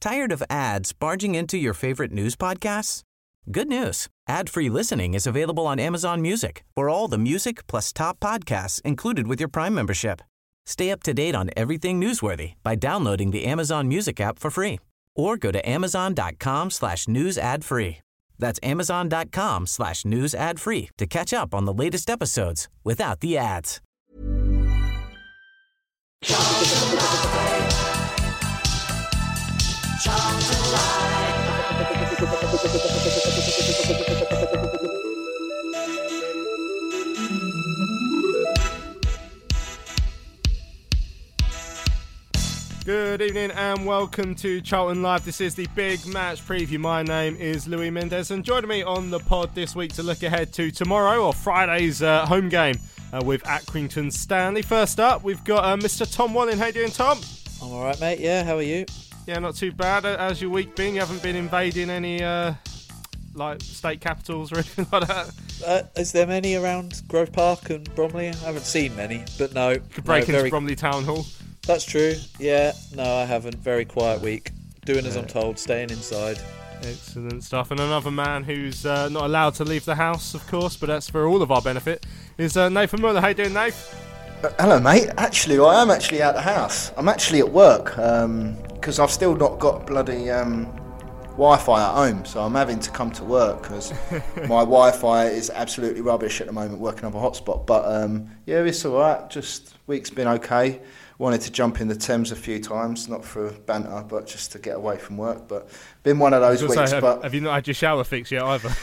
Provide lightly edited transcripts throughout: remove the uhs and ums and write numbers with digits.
Tired of ads barging into your favorite news podcasts? Good news. Ad-free listening is available on Amazon Music for all the music plus top podcasts included with your Prime membership. Stay up to date on everything newsworthy by downloading the Amazon Music app for free or go to amazon.com/news ad free. That's amazon.com/news ad free to catch up on the latest episodes without the ads. Good evening and welcome to Charlton Live. This is the big match preview. My name is Louis Mendes and joining me on the pod this week to look ahead to tomorrow or Friday's home game with Accrington Stanley. First up, we've got Mr. Tom Walling. How you doing, Tom? I'm alright, mate. Yeah, how are you? Yeah, not too bad. How's your week been? You haven't been invading any like state capitals or anything like that? Is there many around Grove Park and Bromley? I haven't seen many, but no. Could break into Bromley Town Hall. That's true. Yeah, no, I haven't. Very quiet week. Doing as I'm told, staying inside. Excellent stuff. And another man who's not allowed to leave the house, of course, but that's for all of our benefit, is Nathan Muller. How you doing, Nath? Hello, mate. Actually, I am actually out the house. I'm actually at work because I've still not got bloody Wi-Fi at home, so I'm having to come to work because my Wi-Fi is absolutely rubbish at the moment, working off a hotspot. But yeah, it's all right. Just week's been okay. Wanted to jump in the Thames a few times, not for banter, but just to get away from work. But been one of those weeks. Have you not had your shower fixed yet either?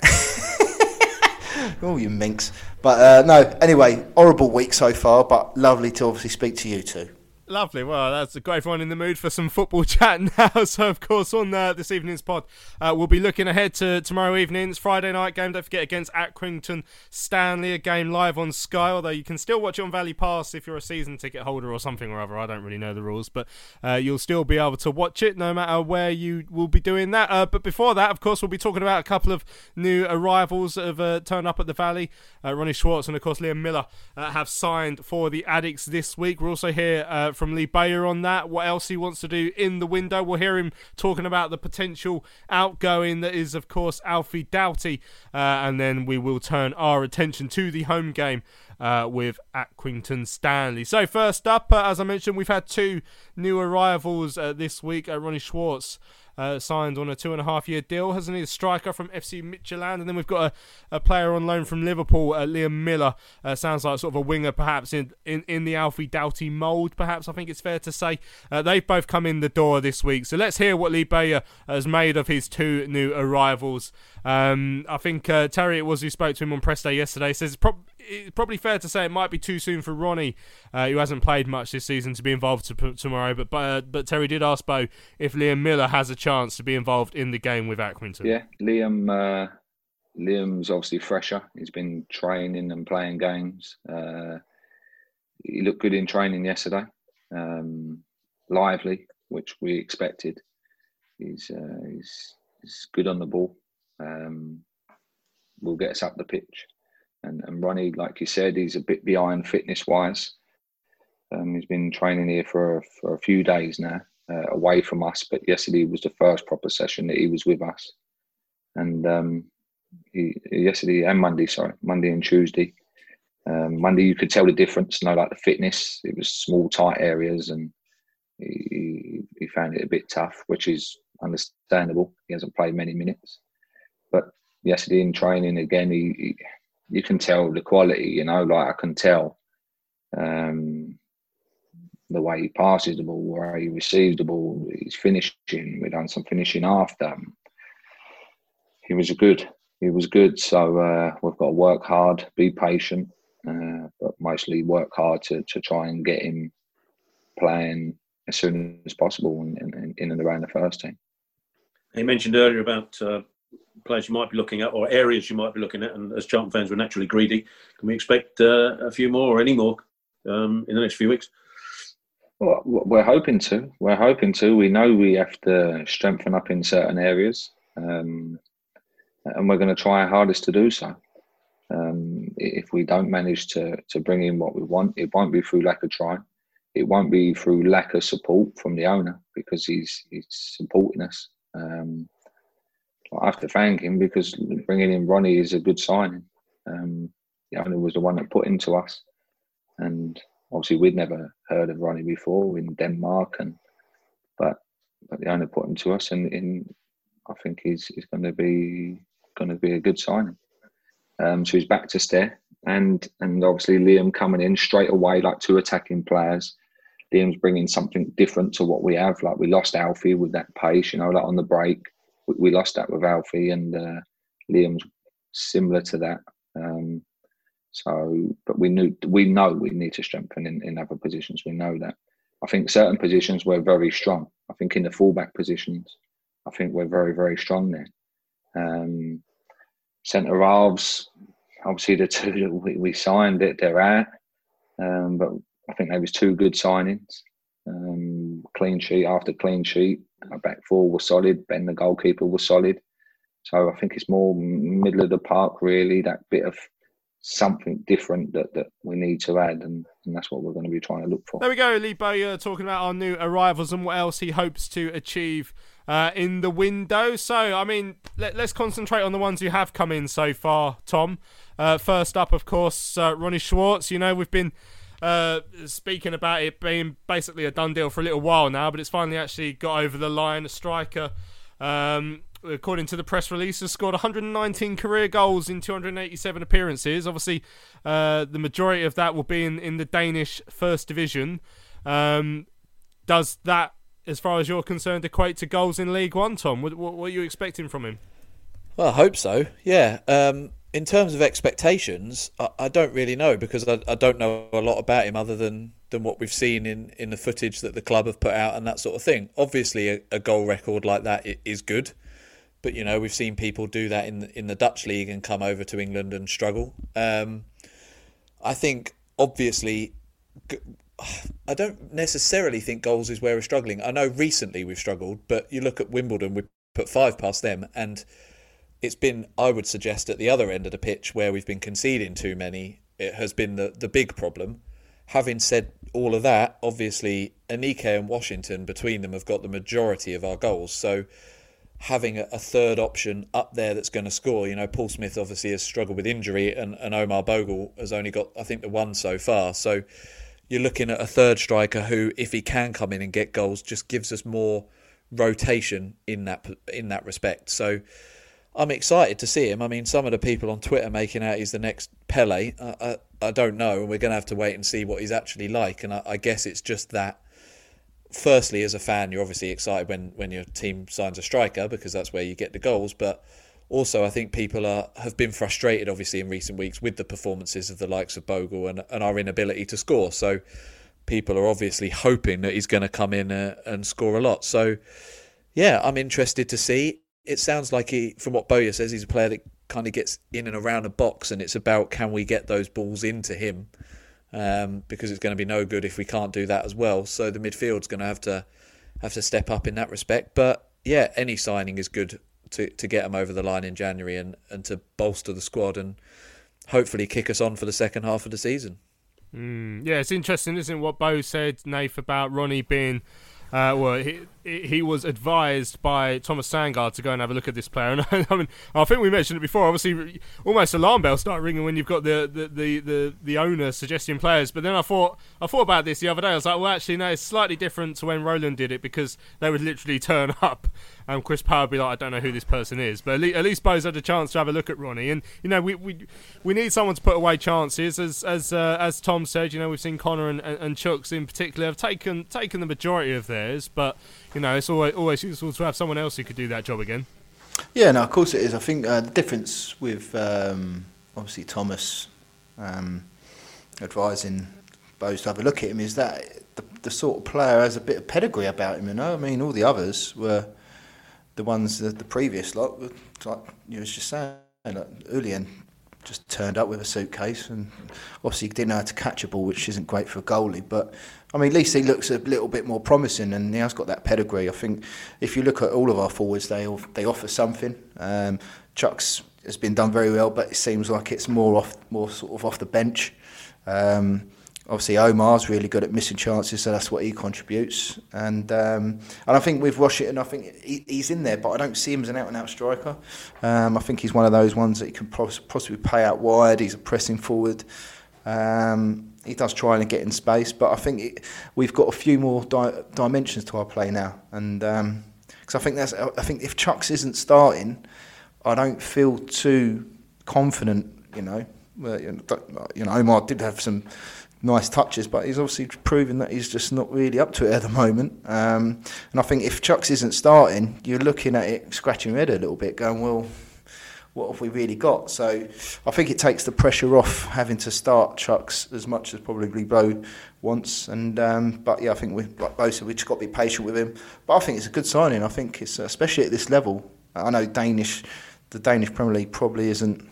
Oh, you minx. But no, anyway, horrible week so far, but lovely to obviously speak to you two. Lovely. Well, that's a great one in the mood for some football chat now. So, of course, on this evening's pod, we'll be looking ahead to tomorrow evening's Friday night game. Don't forget, against Accrington Stanley, a game live on Sky, although you can still watch it on Valley Pass if you're a season ticket holder or something or other. I don't really know the rules, but you'll still be able to watch it no matter where you will be doing that. But before that, of course, we'll be talking about a couple of new arrivals that have turned up at the Valley. Ronnie Schwartz and, of course, Liam Miller have signed for the Addicts this week. We'll also hear from Lee Bayer on that, what else he wants to do in the window. We'll hear him talking about the potential outgoing that is, of course, Alfie Doughty, and then we will turn our attention to the home game with Accrington Stanley. So first up, as I mentioned, we've had two new arrivals this week. Ronnie Schwartz signed on a 2.5-year deal, hasn't he? A striker from FC Midtjylland, and then we've got a player on loan from Liverpool, Liam Miller. Sounds like sort of a winger, perhaps in the Alfie Doughty mould. Perhaps I think it's fair to say they've both come in the door this week. So let's hear what Lee Bayer has made of his two new arrivals. I think Terry, it was who spoke to him on press day yesterday, says it's probably fair to say it might be too soon for Ronnie, who hasn't played much this season, to be involved tomorrow. But Terry did ask Bo if Liam Miller has a chance to be involved in the game with Accrington. Yeah, Liam's obviously fresher. He's been training and playing games. He looked good in training yesterday. Lively, which we expected. He's good on the ball. Will get us up the pitch. And Ronnie, like you said, he's a bit behind fitness-wise. He's been training here for a few days now, away from us. But yesterday was the first proper session that he was with us. And yesterday and Monday and Tuesday. Monday, you could tell the difference. Like the fitness, it was small, tight areas, and he found it a bit tough, which is understandable. He hasn't played many minutes. But yesterday in training again, you can tell the quality, like I can tell the way he passes the ball, the way he receives the ball, he's finishing. We've done some finishing after. He was good. So we've got to work hard, be patient, but mostly work hard to try and get him playing as soon as possible in and around the first team. You mentioned earlier about players you might be looking at or areas you might be looking at, and as Charlton fans we're naturally greedy. Can we expect a few more or any more in the next few weeks? Well, we're hoping to. We know we have to strengthen up in certain areas, and we're going to try our hardest to do so. If we don't manage to bring in what we want, it won't be through lack of trying. it won't be through lack of support from the owner, because he's supporting us. I have to thank him, because bringing in Ronnie is a good signing. The owner was the one that put him to us, and obviously we'd never heard of Ronnie before in Denmark, but the owner put him to us, and I think he's going to be a good signing. So he's back to stay, and obviously Liam coming in straight away, like 2 attacking players. Liam's bringing something different to what we have. Like, we lost Alfie with that pace, like on the break. We lost that with Alfie, and Liam's similar to that. But we know we need to strengthen in other positions. We know that. I think certain positions we're very strong. I think in the fullback positions, I think we're very, very strong there. Centre halves, obviously the 2 that we signed, they're out. But I think there was 2 good signings. Clean sheet after clean sheet. Our back 4 was solid. Ben, the goalkeeper, was solid. So I think it's more middle of the park, really, that bit of something different that we need to add, and that's what we're going to be trying to look for. There we go, Lee Bowyer talking about our new arrivals and what else he hopes to achieve in the window. So, I mean, let's concentrate on the ones who have come in so far, Tom. First up, of course, Ronnie Schwartz. We've been speaking about it being basically a done deal for a little while now, but it's finally actually got over the line. A striker, according to the press release, has scored 119 career goals in 287 appearances. Obviously, the majority of that will be in the Danish First Division. Does that, as far as you're concerned, equate to goals in League One, Tom? What are you expecting from him? Well, I hope so, yeah. In terms of expectations, I don't really know, because I don't know a lot about him other than what we've seen in the footage that the club have put out and that sort of thing. Obviously, a goal record like that is good, but we've seen people do that in the Dutch league and come over to England and struggle. I think, obviously, I don't necessarily think goals is where we're struggling. I know recently we've struggled, but you look at Wimbledon, we put 5 past them, and it's been, I would suggest, at the other end of the pitch where we've been conceding too many. It has been the big problem. Having said all of that, obviously, Anike and Washington, between them, have got the majority of our goals. So having a third option up there that's going to score, Paul Smith obviously has struggled with injury, and Omar Bogle has only got, I think, the 1 so far. So you're looking at a third striker who, if he can come in and get goals, just gives us more rotation in that respect. So I'm excited to see him. I mean, some of the people on Twitter making out he's the next Pele, I don't know, and we're going to have to wait and see what he's actually like. And I guess it's just that, firstly, as a fan, you're obviously excited when your team signs a striker, because that's where you get the goals. But also, I think people have been frustrated, obviously, in recent weeks with the performances of the likes of Bogle and our inability to score. So people are obviously hoping that he's going to come in and score a lot. So, yeah, I'm interested to see. It sounds like from what Bowyer says, he's a player that kind of gets in and around a box, and it's about, can we get those balls into him? Because it's going to be no good if we can't do that as well. So the midfield's going to have to step up in that respect. But yeah, any signing is good to get him over the line in January and to bolster the squad and hopefully kick us on for the second half of the season. Yeah, it's interesting, isn't it, what Bo said, Nath, about Ronnie being... he was advised by Thomas Sandgaard to go and have a look at this player, and I mean, I think we mentioned it before. Obviously, almost alarm bells start ringing when you've got the owner suggesting players. But then I thought about this the other day. I was like, well, actually, no, it's slightly different to when Roland did it, because they would literally turn up and Chris Power would be like, I don't know who this person is. But at least Bo's had a chance to have a look at Ronnie, and we need someone to put away chances. As Tom said, we've seen Connor and Chuks in particular have taken the majority of theirs, but it's always useful to have someone else who could do that job again. Yeah, no, of course it is. I think the difference with obviously Thomas advising Bose to have a look at him is that the sort of player has a bit of pedigree about him. I mean, all the others were the ones that the previous lot, like you was just saying, like Julian just turned up with a suitcase and obviously didn't know how to catch a ball, which isn't great for a goalie. But I mean, at least he looks a little bit more promising, and he has got that pedigree. I think if you look at all of our forwards, they offer something. Chuks has been done very well, but it seems like it's more sort of off the bench. Obviously, Omar's really good at missing chances, so that's what he contributes. And I think with Washington, I think he's in there, but I don't see him as an out-and-out striker. I think he's one of those ones that he can possibly play out wide. He's a pressing forward. He does try and get in space, but I think we've got a few more dimensions to our play now. And because I think if Chuks isn't starting, I don't feel too confident. Omar did have some nice touches, but he's obviously proven that he's just not really up to it at the moment. And I think if Chuks isn't starting, you're looking at it, scratching your head a little bit, going, well, what have we really got? So I think it takes the pressure off having to start Chuks as much as probably Bo wants. And but yeah, I think like Bo said, we just got to be patient with him. But I think it's a good signing. I think it's especially at this level. I know the Danish Premier League probably isn't,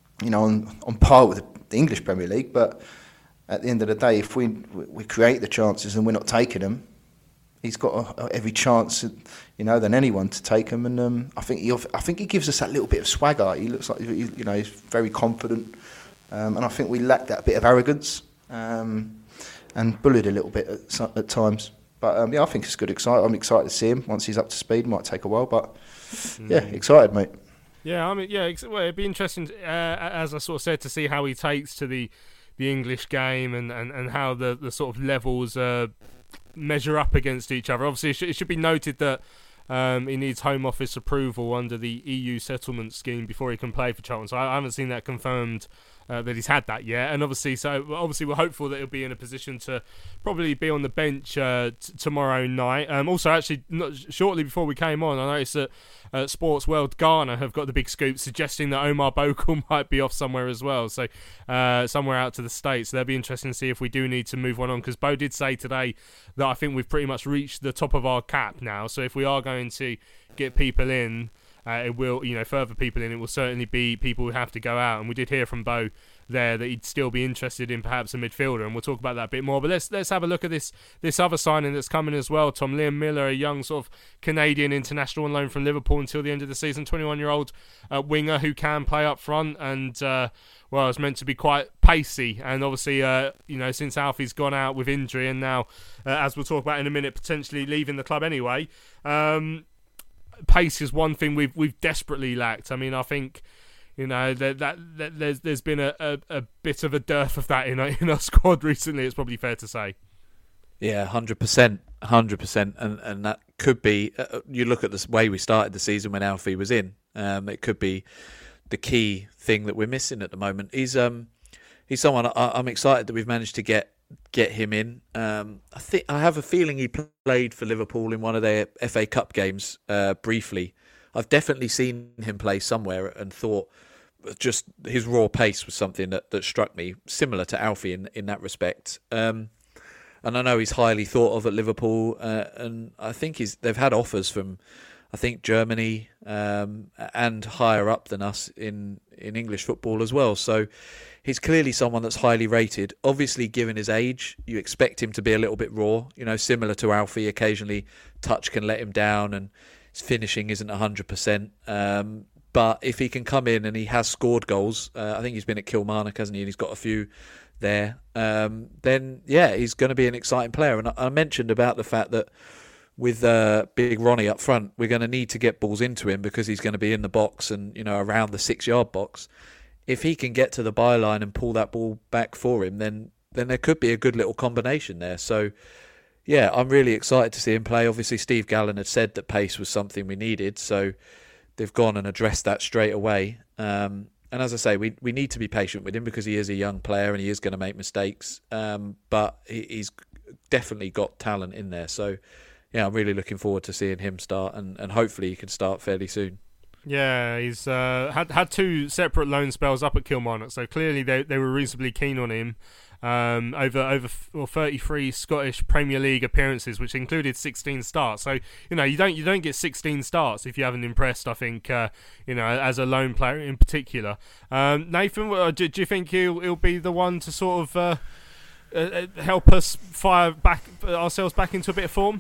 on par with the English Premier League, but at the end of the day, if we create the chances and we're not taking them, he's got every chance, than anyone to take them. And I think he gives us that little bit of swagger. He looks like he's very confident, and I think we lack that bit of arrogance and bullied a little bit at times. But I think it's good. I'm excited to see him once he's up to speed. Might take a while, but excited, mate. Yeah, well, it'd be interesting, as I sort of said, to see how he takes to the English game and how the sort of levels measure up against each other. Obviously, it should be noted that he needs Home Office approval under the EU settlement scheme before he can play for Charlton. So I haven't seen that confirmed that he's had that yet. And obviously we're hopeful that he'll be in a position to probably be on the bench tomorrow night. Also, actually, shortly before we came on, I noticed that Sports World Ghana have got the big scoop suggesting that Omar Bokel might be off somewhere as well, so somewhere out to the States. So that'll be interesting to see if we do need to move one on, because Bo did say today that I think we've pretty much reached the top of our cap now. So if we are going to get people in, it will, further people in, it will certainly be people who have to go out. And we did hear from Bo there that he'd still be interested in perhaps a midfielder, and we'll talk about that a bit more. But let's have a look at this other signing that's coming as well. Tom, Liam Miller, a young sort of Canadian international on loan from Liverpool until the end of the season, 21-year-old winger who can play up front and is meant to be quite pacey. And obviously, since Alfie's gone out with injury and now, as we'll talk about in a minute, potentially leaving the club anyway, pace is one thing we've desperately lacked. I mean, I think there's been a bit of a dearth of that in our squad recently. It's probably fair to say. Yeah, 100%, and that could be. You look at the way we started the season when Alfie was in. It could be the key thing that we're missing at the moment. He's someone I'm excited that we've managed to get him in. I have a feeling he played for Liverpool in one of their FA Cup games briefly. I've definitely seen him play somewhere and thought just his raw pace was something that struck me, similar to Alfie in that respect. And I know he's highly thought of at Liverpool, and I think they've had offers from, I think, Germany and higher up than us in English football as well. So he's clearly someone that's highly rated. Obviously, given his age, you expect him to be a little bit raw, similar to Alfie. Occasionally, touch can let him down and his finishing isn't 100%. But if he can come in and he has scored goals, I think he's been at Kilmarnock, hasn't he? And he's got a few there. Then, he's going to be an exciting player. And I mentioned about the fact that with Big Ronnie up front, we're going to need to get balls into him because he's going to be in the box and, around the 6-yard box. If he can get to the byline and pull that ball back for him, then there could be a good little combination there. So, yeah, I'm really excited to see him play. Obviously, Steve Gallen had said that pace was something we needed, so they've gone and addressed that straight away. And as I say, we need to be patient with him because he is a young player and he is going to make mistakes. But he's definitely got talent in there. So, yeah, I'm really looking forward to seeing him start, and hopefully he can start fairly soon. Yeah, he's had two separate loan spells up at Kilmarnock, so clearly they were reasonably keen on him. Over 33 Scottish Premier League appearances, which included 16 starts. So you don't get 16 starts if you haven't impressed. I think as a lone player in particular. Nathan, do you think he'll be the one to sort of help us fire ourselves back into a bit of form?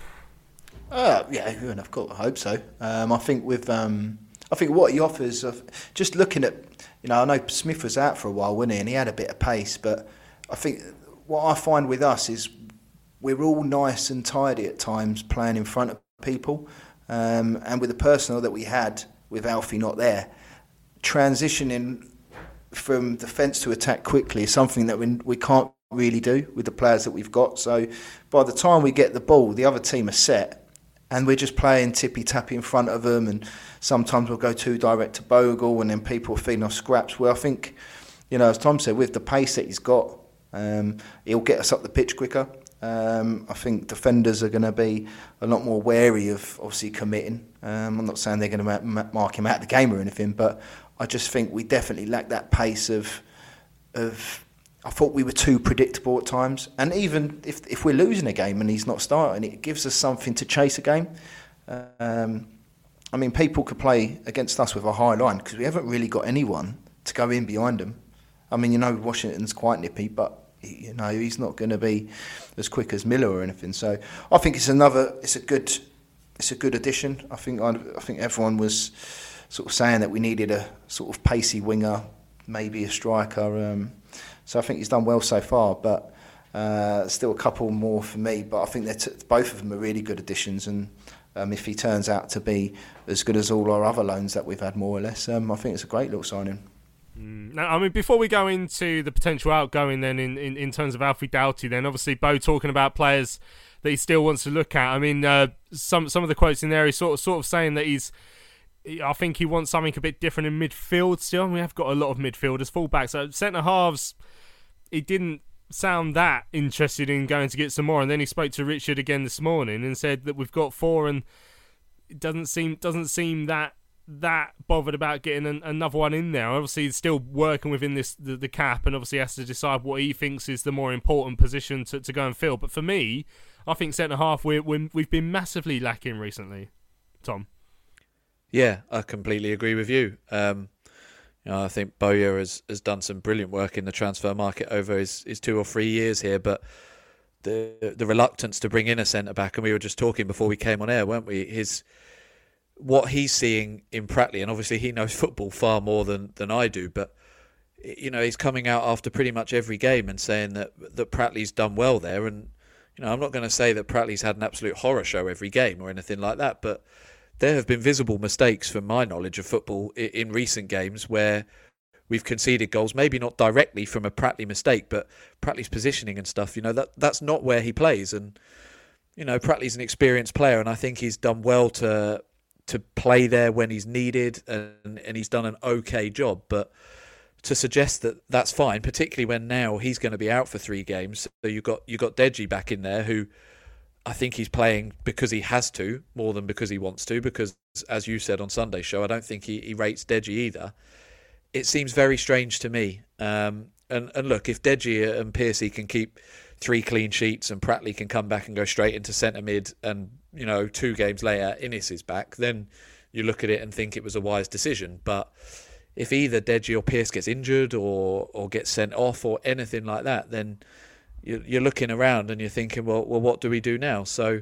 And of course I hope so. I think what he offers, just looking at, I know Smith was out for a while, wasn't he? And he had a bit of pace, but I think what I find with us is we're all nice and tidy at times playing in front of people, and with the personnel that we had with Alfie not there, transitioning from defence to attack quickly is something that we can't really do with the players that we've got. So by the time we get the ball, the other team are set, and we're just playing tippy-tappy in front of them, and sometimes we'll go too direct to Bogle, and then people are feeding off scraps. Well, I think, as Tom said, with the pace that he's got, he'll get us up the pitch quicker. I think defenders are going to be a lot more wary of obviously committing. I'm not saying they're going to mark him out of the game or anything, but I just think we definitely lack that pace of I thought we were too predictable at times. And even if we're losing a game and he's not starting, it gives us something to chase a game. People could play against us with a high line because we haven't really got anyone to go in behind them. Washington's quite nippy, but he's not going to be as quick as Miller or anything. So I think it's a good addition. I think everyone was sort of saying that we needed a sort of pacey winger, maybe a striker. So I think he's done well so far, but still a couple more for me. But I think both of them are really good additions, and if he turns out to be as good as all our other loans that we've had, more or less, I think it's a great little signing. Now, before we go into the potential outgoing then in terms of Alfie Doughty, then obviously Bo talking about players that he still wants to look at. Some of the quotes in there, he's sort of saying that I think he wants something a bit different in midfield still. We have got a lot of midfielders, fullbacks. So centre halves, he didn't sound that interested in going to get some more. And then he spoke to Richard again this morning and said that we've got 4, and it doesn't seem that bothered about getting another one in there. Obviously, he's still working within the cap, and obviously has to decide what he thinks is the more important position to go and fill. But for me, I think centre half we've been massively lacking recently. Tom. Yeah, I completely agree with you. I think Bowyer has done some brilliant work in the transfer market over his 2 or 3 years here, but the reluctance to bring in a centre back, and we were just talking before we came on air, weren't we? What he's seeing in Pratley, and obviously he knows football far more than I do, but he's coming out after pretty much every game and saying that Pratley's done well there. And I'm not going to say that Pratley's had an absolute horror show every game or anything like that, but there have been visible mistakes from my knowledge of football in recent games where we've conceded goals, maybe not directly from a Pratley mistake, but Pratley's positioning and stuff, that's not where he plays. And Pratley's an experienced player, and I think he's done well to play there when he's needed, and he's done an okay job. But to suggest that that's fine, particularly when now he's going to be out for 3 games, so you've got Deji back in there, who I think he's playing because he has to more than because he wants to, because as you said on Sunday's show, I don't think he rates Deji either. It seems very strange to me. And look, if Deji and Piercy can keep 3 clean sheets and Pratley can come back and go straight into centre mid, and 2 games later Innes is back, then you look at it and think it was a wise decision. But if either Deji or Pierce gets injured or gets sent off or anything like that, then you're looking around and you're thinking, well, what do we do now? So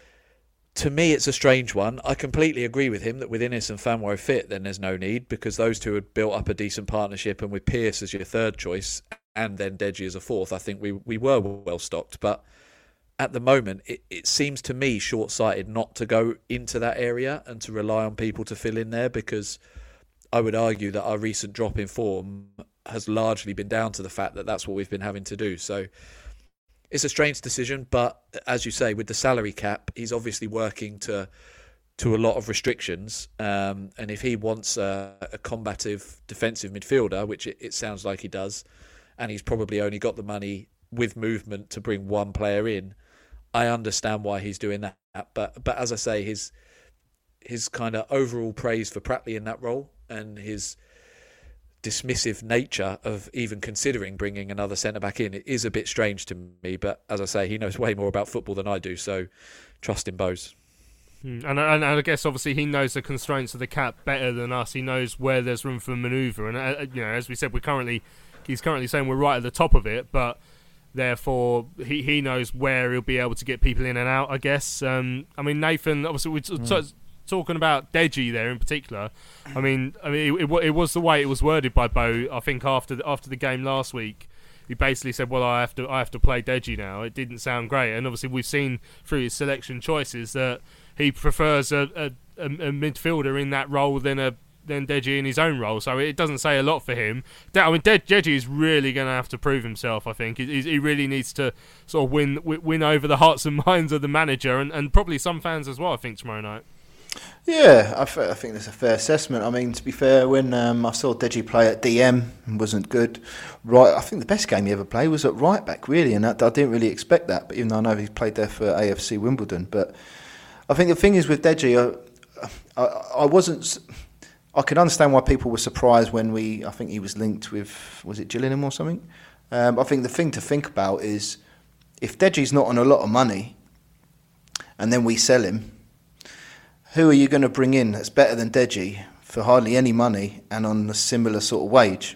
to me, it's a strange one. I completely agree with him that with Innes and Fanwo fit, then there's no need, because those two had built up a decent partnership, and with Pierce as your third choice and then Deji as a fourth, I think we were well stocked. But at the moment, it seems to me short-sighted not to go into that area and to rely on people to fill in there, because I would argue that our recent drop in form has largely been down to the fact that that's what we've been having to do. So it's a strange decision, but as you say, with the salary cap, he's obviously working to a lot of restrictions. And if he wants a combative defensive midfielder, which it sounds like he does, and he's probably only got the money with movement to bring one player in, I understand why he's doing that. But as I say, his kind of overall praise for Pratley in that role, and his dismissive nature of even considering bringing another centre-back in, it is a bit strange to me. But as I say, he knows way more about football than I do, so trust in Bose. And I guess obviously he knows the constraints of the cap better than us. He knows where there's room for manoeuvre, and as we said, he's currently saying we're right at the top of it, but therefore he knows where he'll be able to get people in and out, I guess. Nathan, obviously we're talking about Deji there in particular. It was the way it was worded by Bo, I think, after the game last week. he basically said, "Well, I have to play Deji now." It didn't sound great, and obviously we've seen through his selection choices that he prefers a midfielder in that role than Deji in his own role. So it doesn't say a lot for him. Deji is really going to have to prove himself. I think he really needs to sort of win over the hearts and minds of the manager and probably some fans as well. I think tomorrow night. Yeah, I think that's a fair assessment. I mean, to be fair, when I saw Deji play at DM, it wasn't good. Right, I think the best game he ever played was at right back, really, and I didn't really expect that. But even though I know he played there for AFC Wimbledon, but I think the thing is with Deji, I wasn't. I could understand why people were surprised when I think he was linked with, was it Gillingham or something? I think the thing to think about is if Deji's not on a lot of money, and then we sell him. Who are you going to bring in that's better than Deji for hardly any money and on a similar sort of wage?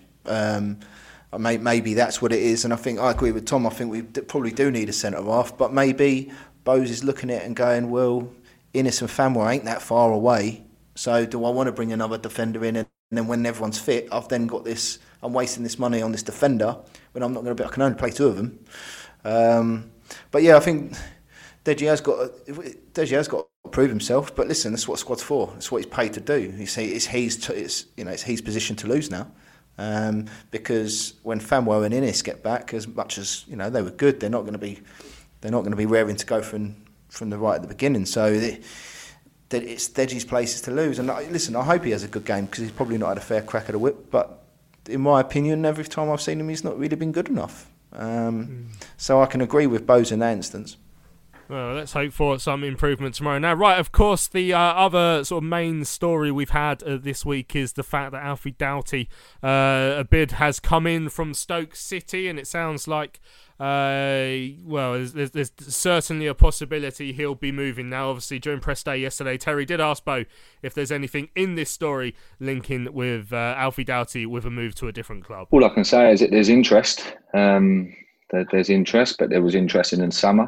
Maybe that's what it is, and I think I agree with Tom. I think we probably do need a centre-half, but maybe Bose is looking at it and going, well, Innes and Fanwell ain't that far away, so do I want to bring another defender in? And then when everyone's fit, I've then got this, I'm wasting this money on this defender when I'm not going to be, I can only play two of them. But yeah, I think Deji has got to prove himself, but listen, that's what squad's for. That's what he's paid to do. It's his position to lose now, because when Fanwell and Innes get back, as much as they were good, they're not going to be raring to go from the right at the beginning. So it's Deji's places to lose. And listen, I hope he has a good game because he's probably not had a fair crack at the whip. But in my opinion, every time I've seen him, he's not really been good enough. So I can agree with Bose in that instance. Well, let's hope for some improvement tomorrow. Now, right, of course, the other sort of main story we've had this week is the fact that Alfie Doughty, a bid has come in from Stoke City, and it sounds like, there's certainly a possibility he'll be moving now. Obviously, during press day yesterday, Terry did ask Bo if there's anything in this story linking with Alfie Doughty with a move to a different club. All I can say is that there's interest. There's interest, but there was interest in the summer.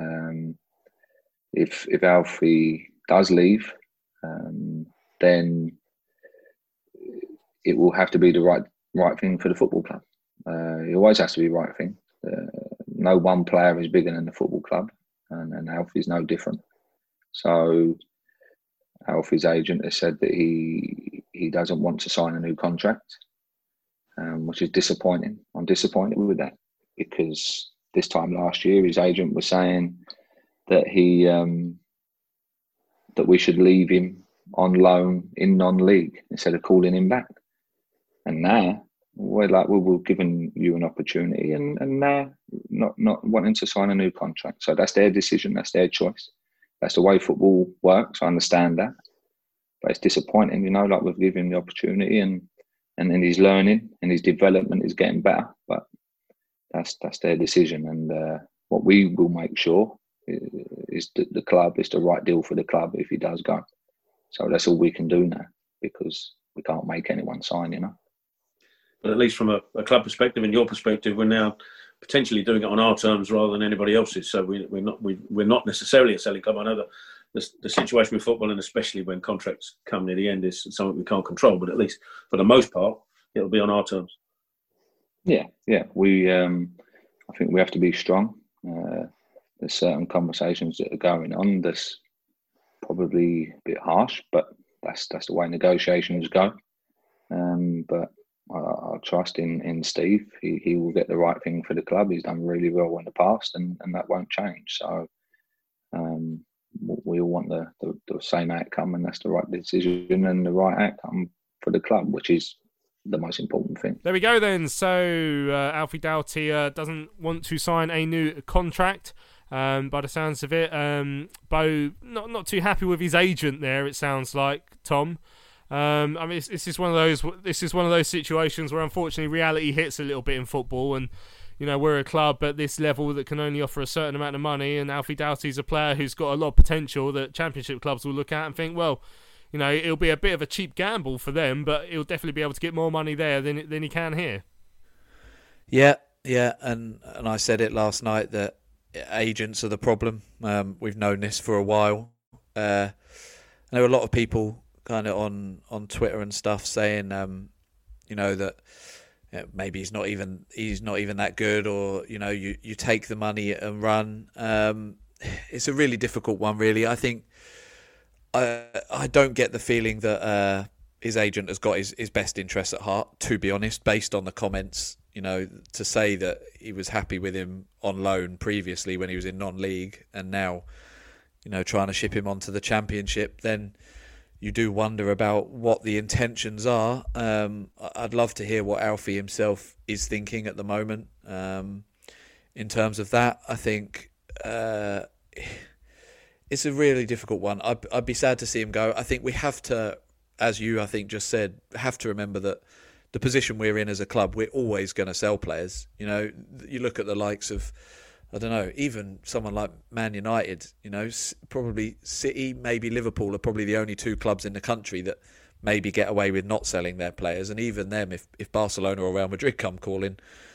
If Alfie does leave, then it will have to be the right thing for the football club. It always has to be the right thing. No one player is bigger than the football club, and Alfie's no different. So Alfie's agent has said that he doesn't want to sign a new contract, which is disappointing. I'm disappointed with that because this time last year his agent was saying that that we should leave him on loan in non-league instead of calling him back. And now we're like, well, we're giving you an opportunity, and now not wanting to sign a new contract. So that's their decision, that's their choice. That's the way football works. I understand that, but it's disappointing. Like we've given him the opportunity, and then he's learning and his development is getting better. But that's their decision, and what we will make sure is the club is the right deal for the club if he does go. So that's all we can do now because we can't make anyone sign, But at least from a club perspective and your perspective, we're now potentially doing it on our terms rather than anybody else's. So we're not necessarily a selling club. I know that the situation with football, and especially when contracts come near the end, is something we can't control. But at least for the most part, it'll be on our terms. Yeah. We I think we have to be strong. There's certain conversations that are going on that's probably a bit harsh, but that's the way negotiations go. But I trust in Steve. He will get the right thing for the club. He's done really well in the past, and that won't change. So we all want the same outcome, and that's the right decision and the right outcome for the club, which is the most important thing. There we go then. So Alfie Doughty doesn't want to sign a new contract. By the sounds of it, Bo not too happy with his agent there. It sounds like, Tom. I mean, this is one of those situations where unfortunately reality hits a little bit in football, and we're a club at this level that can only offer a certain amount of money, and Alfie Doughty's a player who's got a lot of potential that Championship clubs will look at and think, well, it'll be a bit of a cheap gamble for them, but he'll definitely be able to get more money there than he can here. Yeah, and I said it last night that agents are the problem. We've known this for a while. There were a lot of people kind of on Twitter and stuff saying, that maybe he's not even that good, or you take the money and run. It's a really difficult one, really. I think I don't get the feeling that his agent has got his best interests at heart, to be honest, based on the comments. To say that he was happy with him on loan previously when he was in non-league, and now, trying to ship him onto the Championship, then you do wonder about what the intentions are. I'd love to hear what Alfie himself is thinking at the moment. In terms of that, I think it's a really difficult one. I'd be sad to see him go. I think we have to, as you, I think, just said, have to remember that the position we're in as a club, we're always going to sell players. You look at the likes of, I don't know, even someone like Man United, probably City, maybe Liverpool are probably the only two clubs in the country that maybe get away with not selling their players. And even them, if Barcelona or Real Madrid come calling,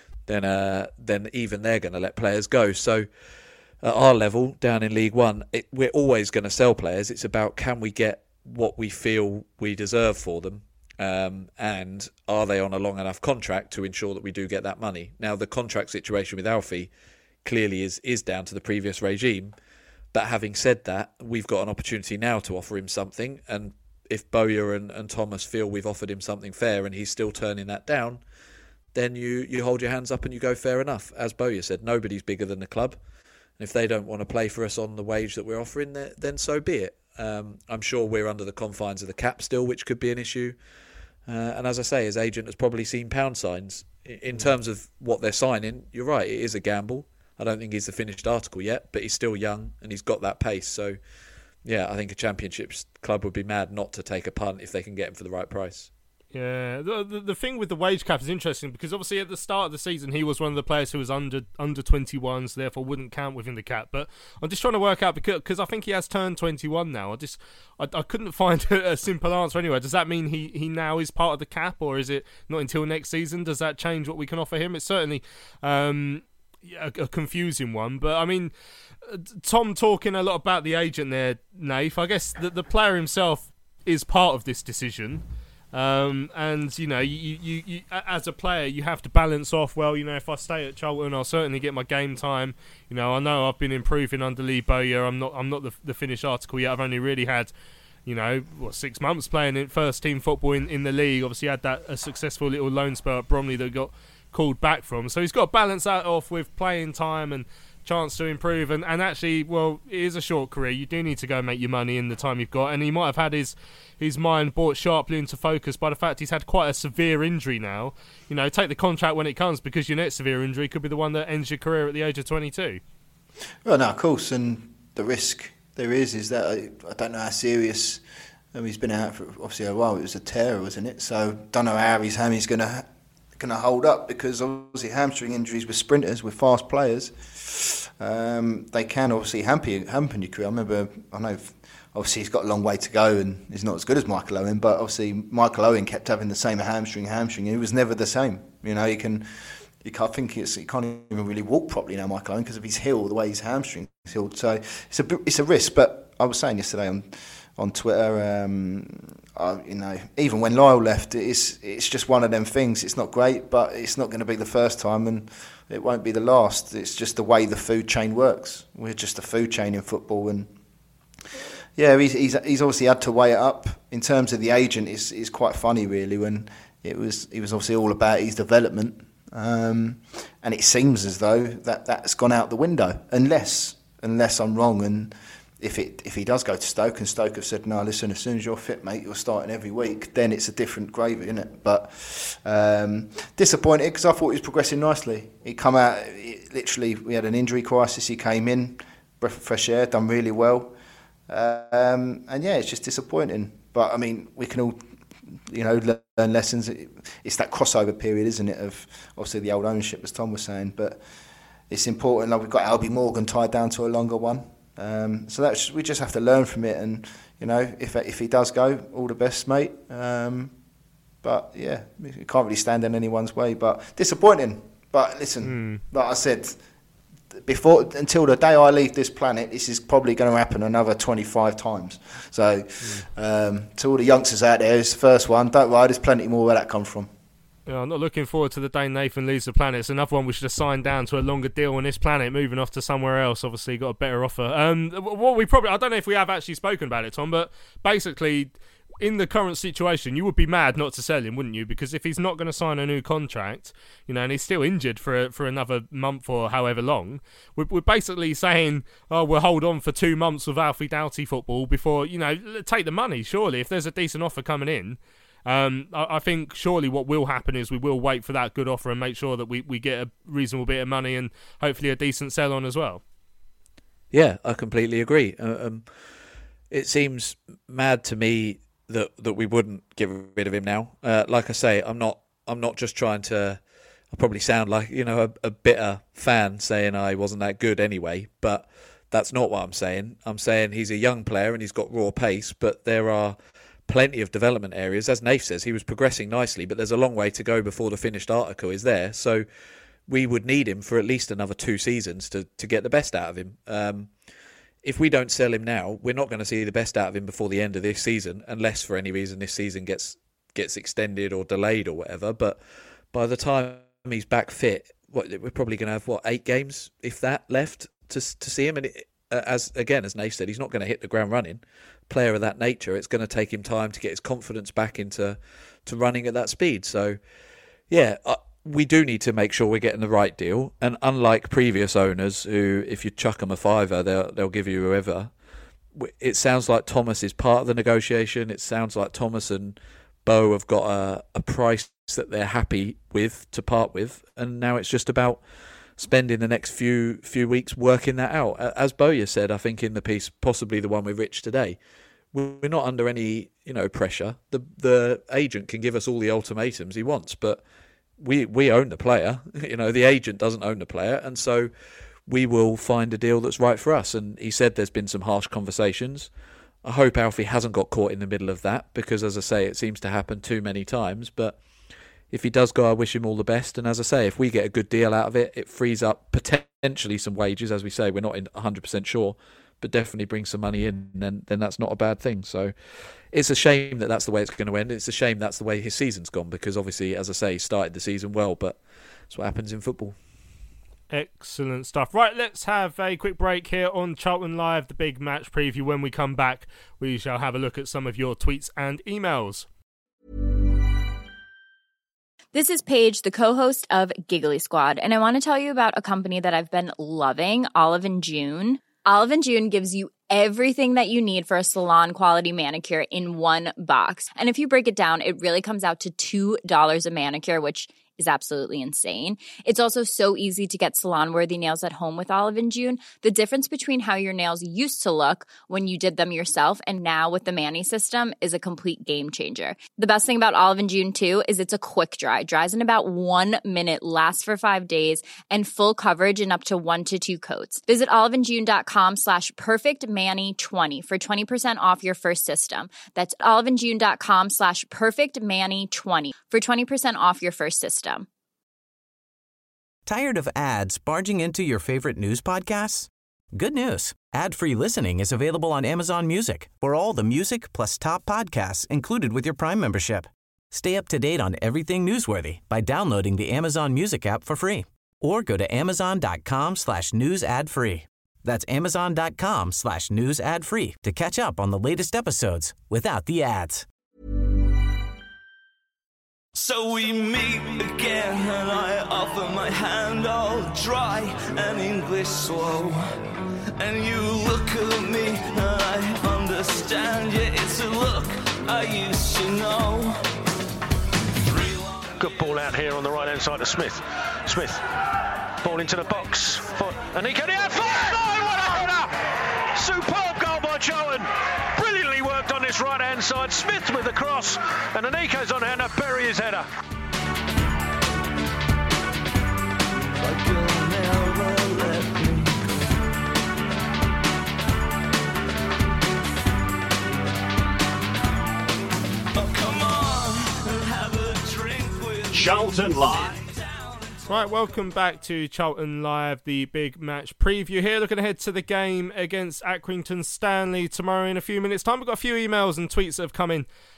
then even they're going to let players go. So at our level, down in League One, we're always going to sell players. It's about, can we get what we feel we deserve for them? And are they on a long enough contract to ensure that we do get that money? Now, the contract situation with Alfie clearly is down to the previous regime. But having said that, we've got an opportunity now to offer him something. And if Bowyer and Thomas feel we've offered him something fair and he's still turning that down, then you hold your hands up and you go, fair enough. As Bowyer said, nobody's bigger than the club. And if they don't want to play for us on the wage that we're offering, then so be it. I'm sure we're under the confines of the cap still, which could be an issue. And as I say, his agent has probably seen pound signs. In terms of what they're signing, you're right, it is a gamble. I don't think he's the finished article yet, but he's still young and he's got that pace. So, yeah, I think a Championship club would be mad not to take a punt if they can get him for the right price. Yeah, the thing with the wage cap is interesting because obviously at the start of the season he was one of the players who was under 21, so therefore wouldn't count within the cap. But I'm just trying to work out because I think he has turned 21 now. I couldn't find a simple answer anyway. Does that mean he now is part of the cap, or is it not until next season? Does that change what we can offer him? It's certainly a confusing one. But I mean, Tom talking a lot about the agent there, Nath. I guess the player himself is part of this decision. And you as a player you have to balance off, well, if I stay at Charlton I'll certainly get my game time. I know I've been improving under Lee Bowyer. I'm not the finished article yet. I've only really had 6 months playing in first team football in the league. Obviously had a successful little loan spell at Bromley that got called back from, so he's got to balance that off with playing time and chance to improve, and actually, well, it is a short career. You do need to go and make your money in the time you've got, and he might have had his mind brought sharply into focus by the fact he's had quite a severe injury now. Take the contract when it comes, because your next severe injury could be the one that ends your career at the age of 22. Well, no, of course, and the risk there is that I don't know how serious. He's been out for obviously a while. It was a tear, wasn't it? So don't know how his hammies going to hold up, because obviously hamstring injuries with sprinters, with fast players, they can obviously hamper your career. I know obviously he's got a long way to go and he's not as good as Michael Owen, but obviously Michael Owen kept having the same hamstring. He was never the same. He can't even really walk properly now, Michael Owen, because of his heel, the way his hamstring is healed. So it's a risk. But I was saying yesterday on Twitter, even when Lyle left, it's just one of them things. It's not great, but it's not going to be the first time, and it won't be the last. It's just the way the food chain works. We're just a food chain in football, and yeah, he's obviously had to weigh it up. In terms of the agent, it's quite funny really, when he was obviously all about his development, and it seems as though that's gone out the window, unless I'm wrong, and if he does go to Stoke and Stoke have said, no, listen, as soon as you're fit, mate, you're starting every week, then it's a different gravy, isn't it? But disappointed, because I thought he was progressing nicely. He come out, literally, we had an injury crisis, he came in, breath of fresh air, done really well. And yeah, it's just disappointing. But I mean, we can all, learn lessons. It's that crossover period, isn't it, of obviously the old ownership, as Tom was saying. But it's important. Like, we've got Albie Morgan tied down to a longer one. So we just have to learn from it, and if he does go, all the best, mate. But yeah, we can't really stand in anyone's way. But disappointing. But listen, like I said, until the day I leave this planet, this is probably going to happen another 25 times. So to all the youngsters out there, it's the first one. Don't worry, there's plenty more where that comes from. Yeah, I'm not looking forward to the day Nathan leaves the planet. It's another one we should have signed down to a longer deal on this planet, moving off to somewhere else. Obviously, got a better offer. I don't know if we have actually spoken about it, Tom, but basically, in the current situation, you would be mad not to sell him, wouldn't you? Because if he's not going to sign a new contract, and he's still injured for another month or however long, we're basically saying, oh, we'll hold on for 2 months of Alfie Doughty football before, take the money, surely, if there's a decent offer coming in. I think surely what will happen is we will wait for that good offer and make sure that we get a reasonable bit of money and hopefully a decent sell on as well. Yeah, I completely agree. It seems mad to me that we wouldn't get rid of him now. Like I say, I'm not just trying to. I probably sound like a bitter fan saying I wasn't that good anyway, but that's not what I'm saying. I'm saying he's a young player and he's got raw pace, but there are plenty of development areas. As Nath says, he was progressing nicely, but there's a long way to go before the finished article is there. So we would need him for at least another 2 seasons to get the best out of him. If we don't sell him now, we're not going to see the best out of him before the end of this season, unless for any reason this season gets extended or delayed or whatever. But by the time he's back fit, we're probably going to have 8 games, if that, left to see him. And as Nath said, he's not going to hit the ground running. Player of that nature, it's going to take him time to get his confidence back into running at that speed. So, yeah, we do need to make sure we're getting the right deal. And unlike previous owners, who if you chuck them a fiver, they'll give you whoever. It sounds like Thomas is part of the negotiation. It sounds like Thomas and Bo have got a price that they're happy with to part with, and now it's just about spending the next few weeks working that out. As Bowyer said, I think in the piece, possibly the one with Rich today, we're not under any pressure. The agent can give us all the ultimatums he wants, but we own the player. The agent doesn't own the player, and so we will find a deal that's right for us. And he said there's been some harsh conversations. I hope Alfie hasn't got caught in the middle of that, because as I say, it seems to happen too many times. But if he does go, I wish him all the best. And as I say, if we get a good deal out of it, it frees up potentially some wages. As we say, we're not 100% sure, but definitely brings some money in, then that's not a bad thing. So it's a shame that that's the way it's going to end. It's a shame that's the way his season's gone, because obviously, as I say, he started the season well, but that's what happens in football. Excellent stuff. Right, let's have a quick break here on Charlton Live, the big match preview. When we come back, we shall have a look at some of your tweets and emails. This is Paige, the co-host of Giggly Squad, and I want to tell you about a company that I've been loving, Olive & June. Olive & June gives you everything that you need for a salon-quality manicure in one box. And if you break it down, it really comes out to $2 a manicure, which is absolutely insane. It's also so easy to get salon-worthy nails at home with Olive & June. The difference between how your nails used to look when you did them yourself and now with the Mani system is a complete game changer. The best thing about Olive & June, too, is it's a quick dry. Dries in about 1 minute, lasts for 5 days, and full coverage in up to 1 to 2 coats. Visit oliveandjune.com/perfectmani20 for 20% off your first system. That's oliveandjune.com/perfectmani20 for 20% off your first system. Tired of ads barging into your favorite news podcasts? Good news. Ad-free listening is available on Amazon Music for all the music plus top podcasts included with your Prime membership. Stay up to date on everything newsworthy by downloading the Amazon Music app for free or go to amazon.com/news ad free. That's amazon.com/news ad free to catch up on the latest episodes without the ads. So we meet again and I offer my hand all dry and English slow. And you look at me and I understand, yeah, it's a look I used to know. Good ball out here on the right hand side to Smith. Smith, ball into the box for Aniko. Oh, what a header! Superb goal by Charlton. Brilliantly worked on this right hand side. Smith with the cross, and Aniko's on hand to bury his header. Charlton Live. Right, welcome back to Charlton Live, the big match preview here. Looking ahead to the game against Accrington Stanley tomorrow in a few minutes' time. We've got a few emails and tweets that have come in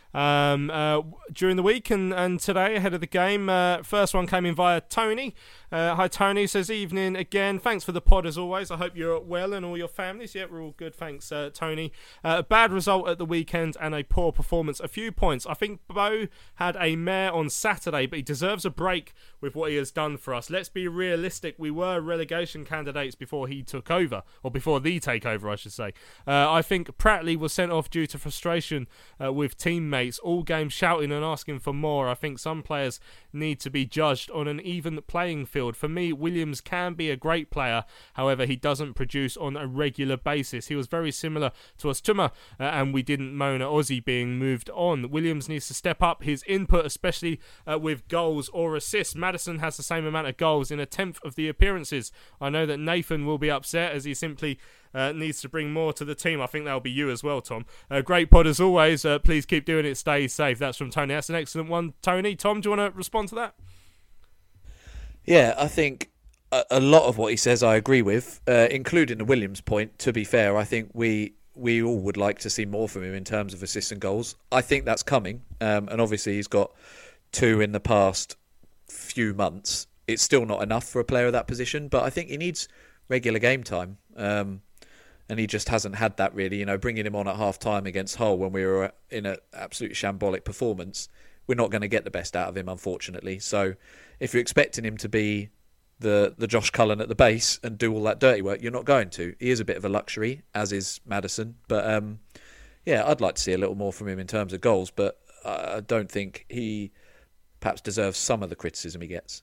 during the week and today ahead of the game. First one came in via Tony. Hi Tony, says evening again. Thanks for the pod as always. I hope you're well and all your families. Yeah, we're all good. Thanks, Tony. A bad result at the weekend and a poor performance. A few points. I think Bo had a mare on Saturday, but he deserves a break with what he has done for us. Let's be realistic. We were relegation candidates before he took over, or before the takeover, I should say. I think Pratley was sent off due to frustration with teammates, all game shouting and asking for more. I think some players need to be judged on an even playing field. For me, Williams can be a great player, however, he doesn't produce on a regular basis. He was very similar to Ostuma, and we didn't moan at Ozzy being moved on. Williams needs to step up his input, especially with goals or assists. Maddison has the same amount of goals in a tenth of the appearances. I know that Nathan will be upset as he simply needs to bring more to the team. I think that'll be you as well, Tom. Great pod as always. Please keep doing it. Stay safe. That's from Tony. That's an excellent one, Tony. Tom, do you want to respond to that? Yeah, I think a lot of what he says I agree with, including the Williams point. To be fair, I think we all would like to see more from him in terms of assists and goals. I think that's coming, and obviously he's got 2 in the past few months. It's still not enough for a player of that position, but I think he needs regular game time, and he just hasn't had that really. You know, bringing him on at half-time against Hull when we were in an absolute shambolic performance, we're not going to get the best out of him, unfortunately. So if you're expecting him to be the Josh Cullen at the base and do all that dirty work, you're not going to. He is a bit of a luxury, as is Maddison. But yeah, I'd like to see a little more from him in terms of goals, but I don't think he perhaps deserves some of the criticism he gets.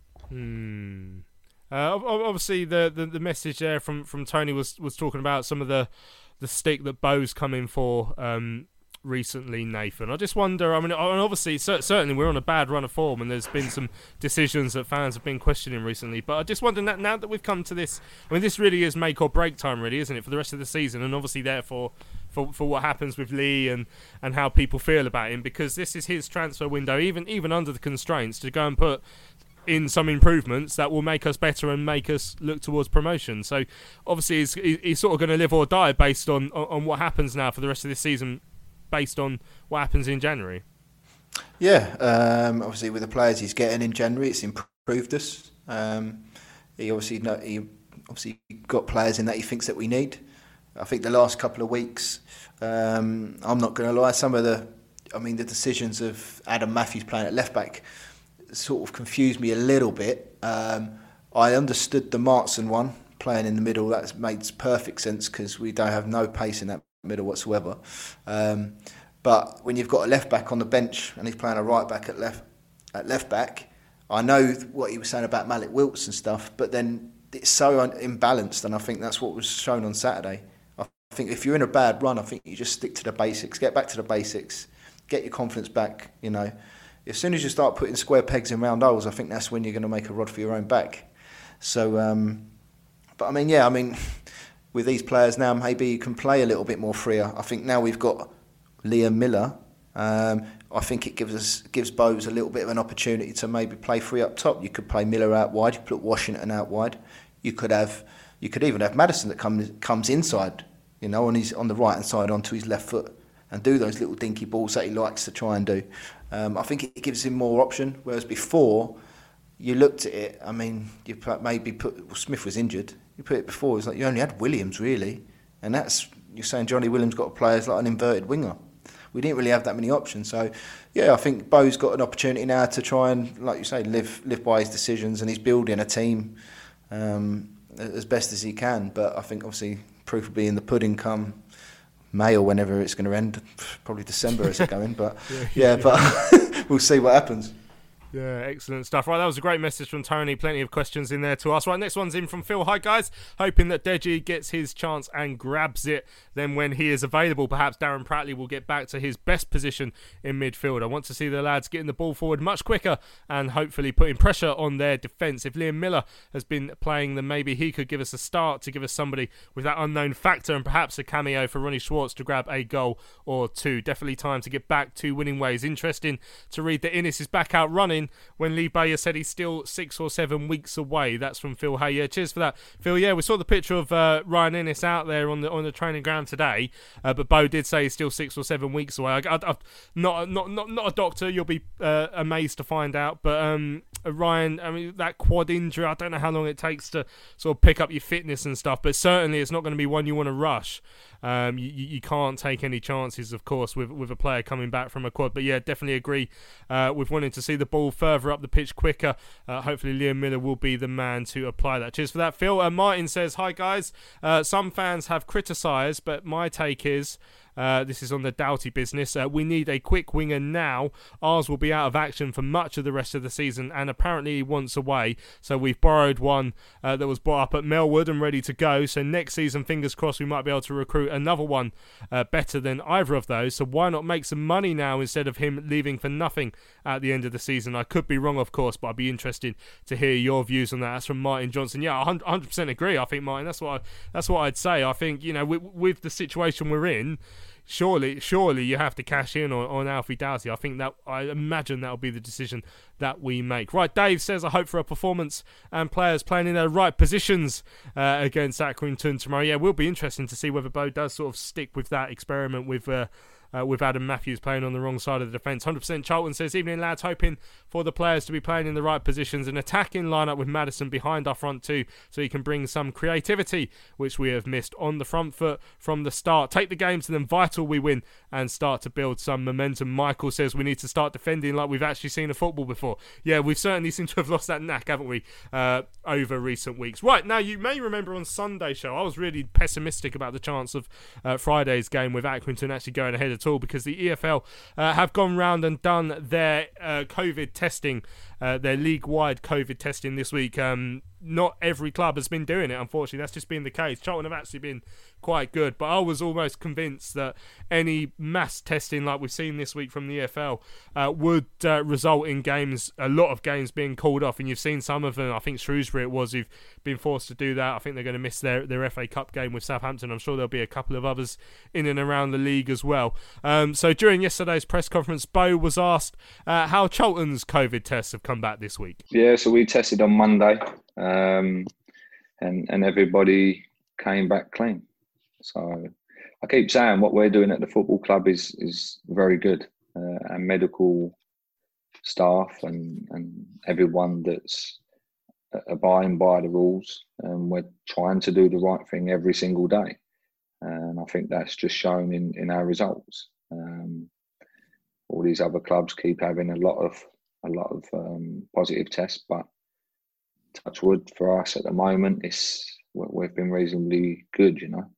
Obviously, the message there from Tony was talking about some of the stick that Bo's come in for recently, Nathan. I just wonder, I mean, obviously, certainly we're on a bad run of form and there's been some decisions that fans have been questioning recently, but I just wonder, now that we've come to this, I mean, this really is make or break time, really, isn't it, for the rest of the season, and obviously therefore for what happens with Lee and how people feel about him, because this is his transfer window, even under the constraints, to go and put in some improvements that will make us better and make us look towards promotion. So obviously he's sort of going to live or die based on what happens now for the rest of this season, based on what happens in January. Yeah, obviously with the players he's getting in January, it's improved us. He obviously got players in that he thinks that we need. I think the last couple of weeks, I'm not going to lie, the decisions of Adam Matthews playing at left back sort of confused me a little bit. I understood the Martson one, playing in the middle. That makes perfect sense because we don't have no pace in that middle whatsoever. But when you've got a left back on the bench and he's playing a right back at left back, I know what he was saying about Malik Wilts and stuff, but then it's so imbalanced, and I think that's what was shown on Saturday. I think if you're in a bad run, I think you just stick to the basics, get back to the basics, get your confidence back. You know, as soon as you start putting square pegs in round holes, I think that's when you're going to make a rod for your own back. So, but with these players now, maybe you can play a little bit more freer. I think now we've got Liam Miller. I think it gives Bowes a little bit of an opportunity to maybe play free up top. You could play Miller out wide. You could put Washington out wide. You could even have Maddison that comes inside, you know, on the right hand side onto his left foot and do those little dinky balls that he likes to try and do. I think it gives him more option. Whereas before, you looked at it. I mean, Smith was injured. You put it before. It's like you only had Williams really, and you're saying Johnny Williams got to play as like an inverted winger. We didn't really have that many options. So, yeah, I think Bo's got an opportunity now to try and, like you say, live by his decisions, and he's building a team as best as he can. But I think, obviously, proof will be in the pudding come May or whenever it's going to end. Probably December is it going, but but we'll see what happens. Yeah, excellent stuff. Right, that was a great message from Tony. Plenty of questions in there to ask. Right, next one's in from Phil. Hi, guys. Hoping that Deji gets his chance and grabs it. Then when he is available, perhaps Darren Pratley will get back to his best position in midfield. I want to see the lads getting the ball forward much quicker and hopefully putting pressure on their defence. If Liam Miller has been playing, then maybe he could give us a start to give us somebody with that unknown factor and perhaps a cameo for Ronnie Schwartz to grab a goal or two. Definitely time to get back to winning ways. Interesting to read that Innes is back out running in when Lee Bowyer said he's still 6 or 7 weeks away. That's from Phil Hay. Yeah, cheers for that, Phil. Yeah, we saw the picture of Ryan Ennis out there on the training ground today, but Bo did say he's still 6 or 7 weeks away. I'm not a doctor. You'll be amazed to find out, but Ryan, I mean, that quad injury, I don't know how long it takes to sort of pick up your fitness and stuff, but certainly it's not going to be one you want to rush. You can't take any chances, of course, with a player coming back from a quad. But yeah, definitely agree with wanting to see the ball further up the pitch quicker. Hopefully Liam Miller will be the man to apply that. Cheers for that, Phil. Martin says, hi guys, some fans have criticised, but my take is, this is on the Doughty business, we need a quick winger now. Ours will be out of action for much of the rest of the season, and apparently he wants away, so we've borrowed one that was brought up at Melwood and ready to go. So next season, fingers crossed, we might be able to recruit another one better than either of those. So why not make some money now instead of him leaving for nothing at the end of the season? I could be wrong, of course, but I'd be interested to hear your views on that. That's from Martin Johnson. Yeah, 100% agree. I think, Martin, that's what I'd say. I think, you know, with the situation we're in, surely you have to cash in on Alfie Doughty. I imagine that'll be the decision that we make. Right, Dave says, I hope for a performance and players playing in their right positions against Accrington tomorrow. Yeah, it will be interesting to see whether Bo does sort of stick with that experiment with Adam Matthews playing on the wrong side of the defence. 100% Charlton says, evening lads, hoping for the players to be playing in the right positions, an attacking lineup with Maddison behind our front two, so he can bring some creativity, which we have missed on the front foot from the start. Take the game to them, vital we win, and start to build some momentum. Michael says we need to start defending like we've actually seen a football before. Yeah, we've certainly seemed to have lost that knack, haven't we, over recent weeks. Right, now you may remember on Sunday's show, I was really pessimistic about the chance of Friday's game with Accrington actually going ahead at all, because the EFL have gone round and done their COVID testing, their league-wide COVID testing this week. Not every club has been doing it, unfortunately. That's just been the case. Charlton have actually been quite good, but I was almost convinced that any mass testing like we've seen this week from the EFL would result in a lot of games being called off, and you've seen some of them. I think Shrewsbury it was who've been forced to do that. I think they're going to miss their FA Cup game with Southampton. I'm sure there'll be a couple of others in and around the league as well. So during yesterday's press conference, Bo was asked how Charlton's COVID tests have come back this week. Yeah, so we tested on Monday, and everybody came back clean. So I keep saying what we're doing at the football club is very good. And medical staff and everyone that's abiding by the rules, and we're trying to do the right thing every single day. And I think that's just shown in our results. All these other clubs keep having a lot of positive tests, but touch wood for us at the moment, we've been reasonably good, you know.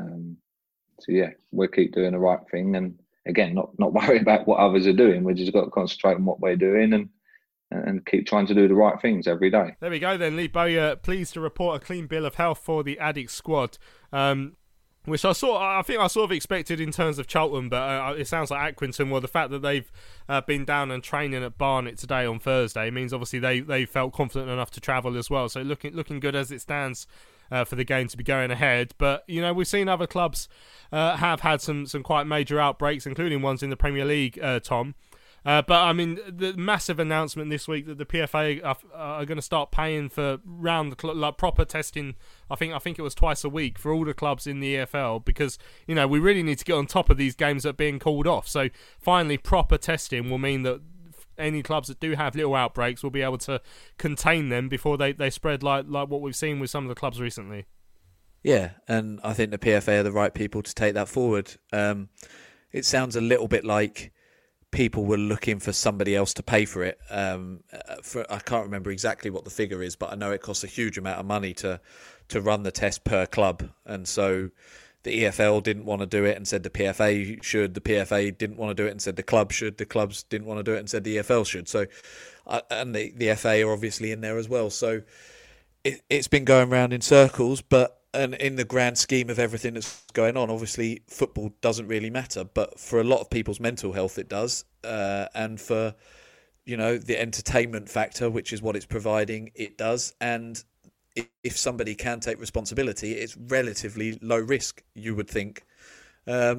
So yeah, we'll keep doing the right thing, and again, not worry about what others are doing. We just got to concentrate on what we're doing and keep trying to do the right things every day. There we go then. Lee Bowyer pleased to report a clean bill of health for the Addict squad. Which I think I sort of expected in terms of Charlton, but it sounds like Accrington, well, the fact that they've been down and training at Barnet today on Thursday means obviously they felt confident enough to travel as well. So looking good as it stands for the game to be going ahead. But, you know, we've seen other clubs have had some quite major outbreaks, including ones in the Premier League, Tom. But, I mean, the massive announcement this week that the PFA are going to start paying for round the clock, like proper testing. I think it was twice a week for all the clubs in the EFL, because, you know, we really need to get on top of these games that are being called off. So finally, proper testing will mean that any clubs that do have little outbreaks will be able to contain them before they spread like what we've seen with some of the clubs recently. Yeah, and I think the PFA are the right people to take that forward. It sounds a little bit like people were looking for somebody else to pay for it. I can't remember exactly what the figure is, but I know it costs a huge amount of money to run the test per club. And so the EFL didn't want to do it and said the PFA should. The PFA didn't want to do it and said the club should. The clubs didn't want to do it and said the EFL should. So, and the FA are obviously in there as well. So it's been going round in circles, and in the grand scheme of everything that's going on, obviously football doesn't really matter, but for a lot of people's mental health it does, and for, you know, the entertainment factor, which is what it's providing, it does. And if somebody can take responsibility, it's relatively low risk, you would think.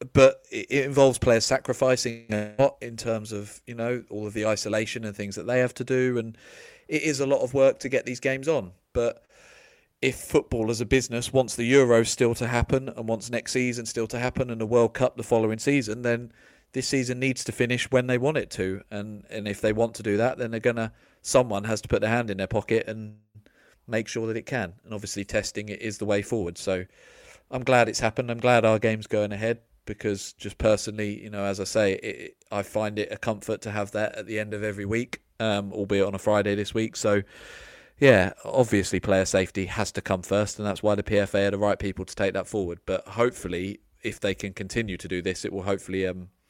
but it involves players sacrificing a lot in terms of, all of the isolation and things that they have to do. And it is a lot of work to get these games on. But if football as a business wants the Euros still to happen and wants next season still to happen and the World Cup the following season, then this season needs to finish when they want it to. And if they want to do that, then someone has to put their hand in their pocket and make sure that it can. And obviously testing it is the way forward. So I'm glad it's happened. I'm glad our game's going ahead, because just personally, as I say, I find it a comfort to have that at the end of every week, albeit on a Friday this week. So yeah, obviously player safety has to come first, and that's why the PFA are the right people to take that forward. But hopefully, if they can continue to do this, it will hopefully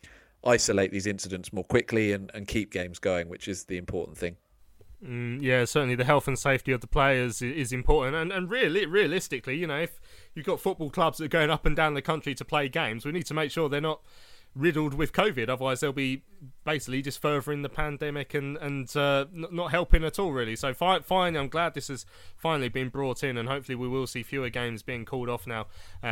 isolate these incidents more quickly and keep games going, which is the important thing. Yeah, certainly the health and safety of the players is important. And really, realistically, if you've got football clubs that are going up and down the country to play games, we need to make sure they're not riddled with COVID. Otherwise, they'll be basically just furthering the pandemic and not helping at all, really. So fine, I'm glad this has finally been brought in, and hopefully we will see fewer games being called off now,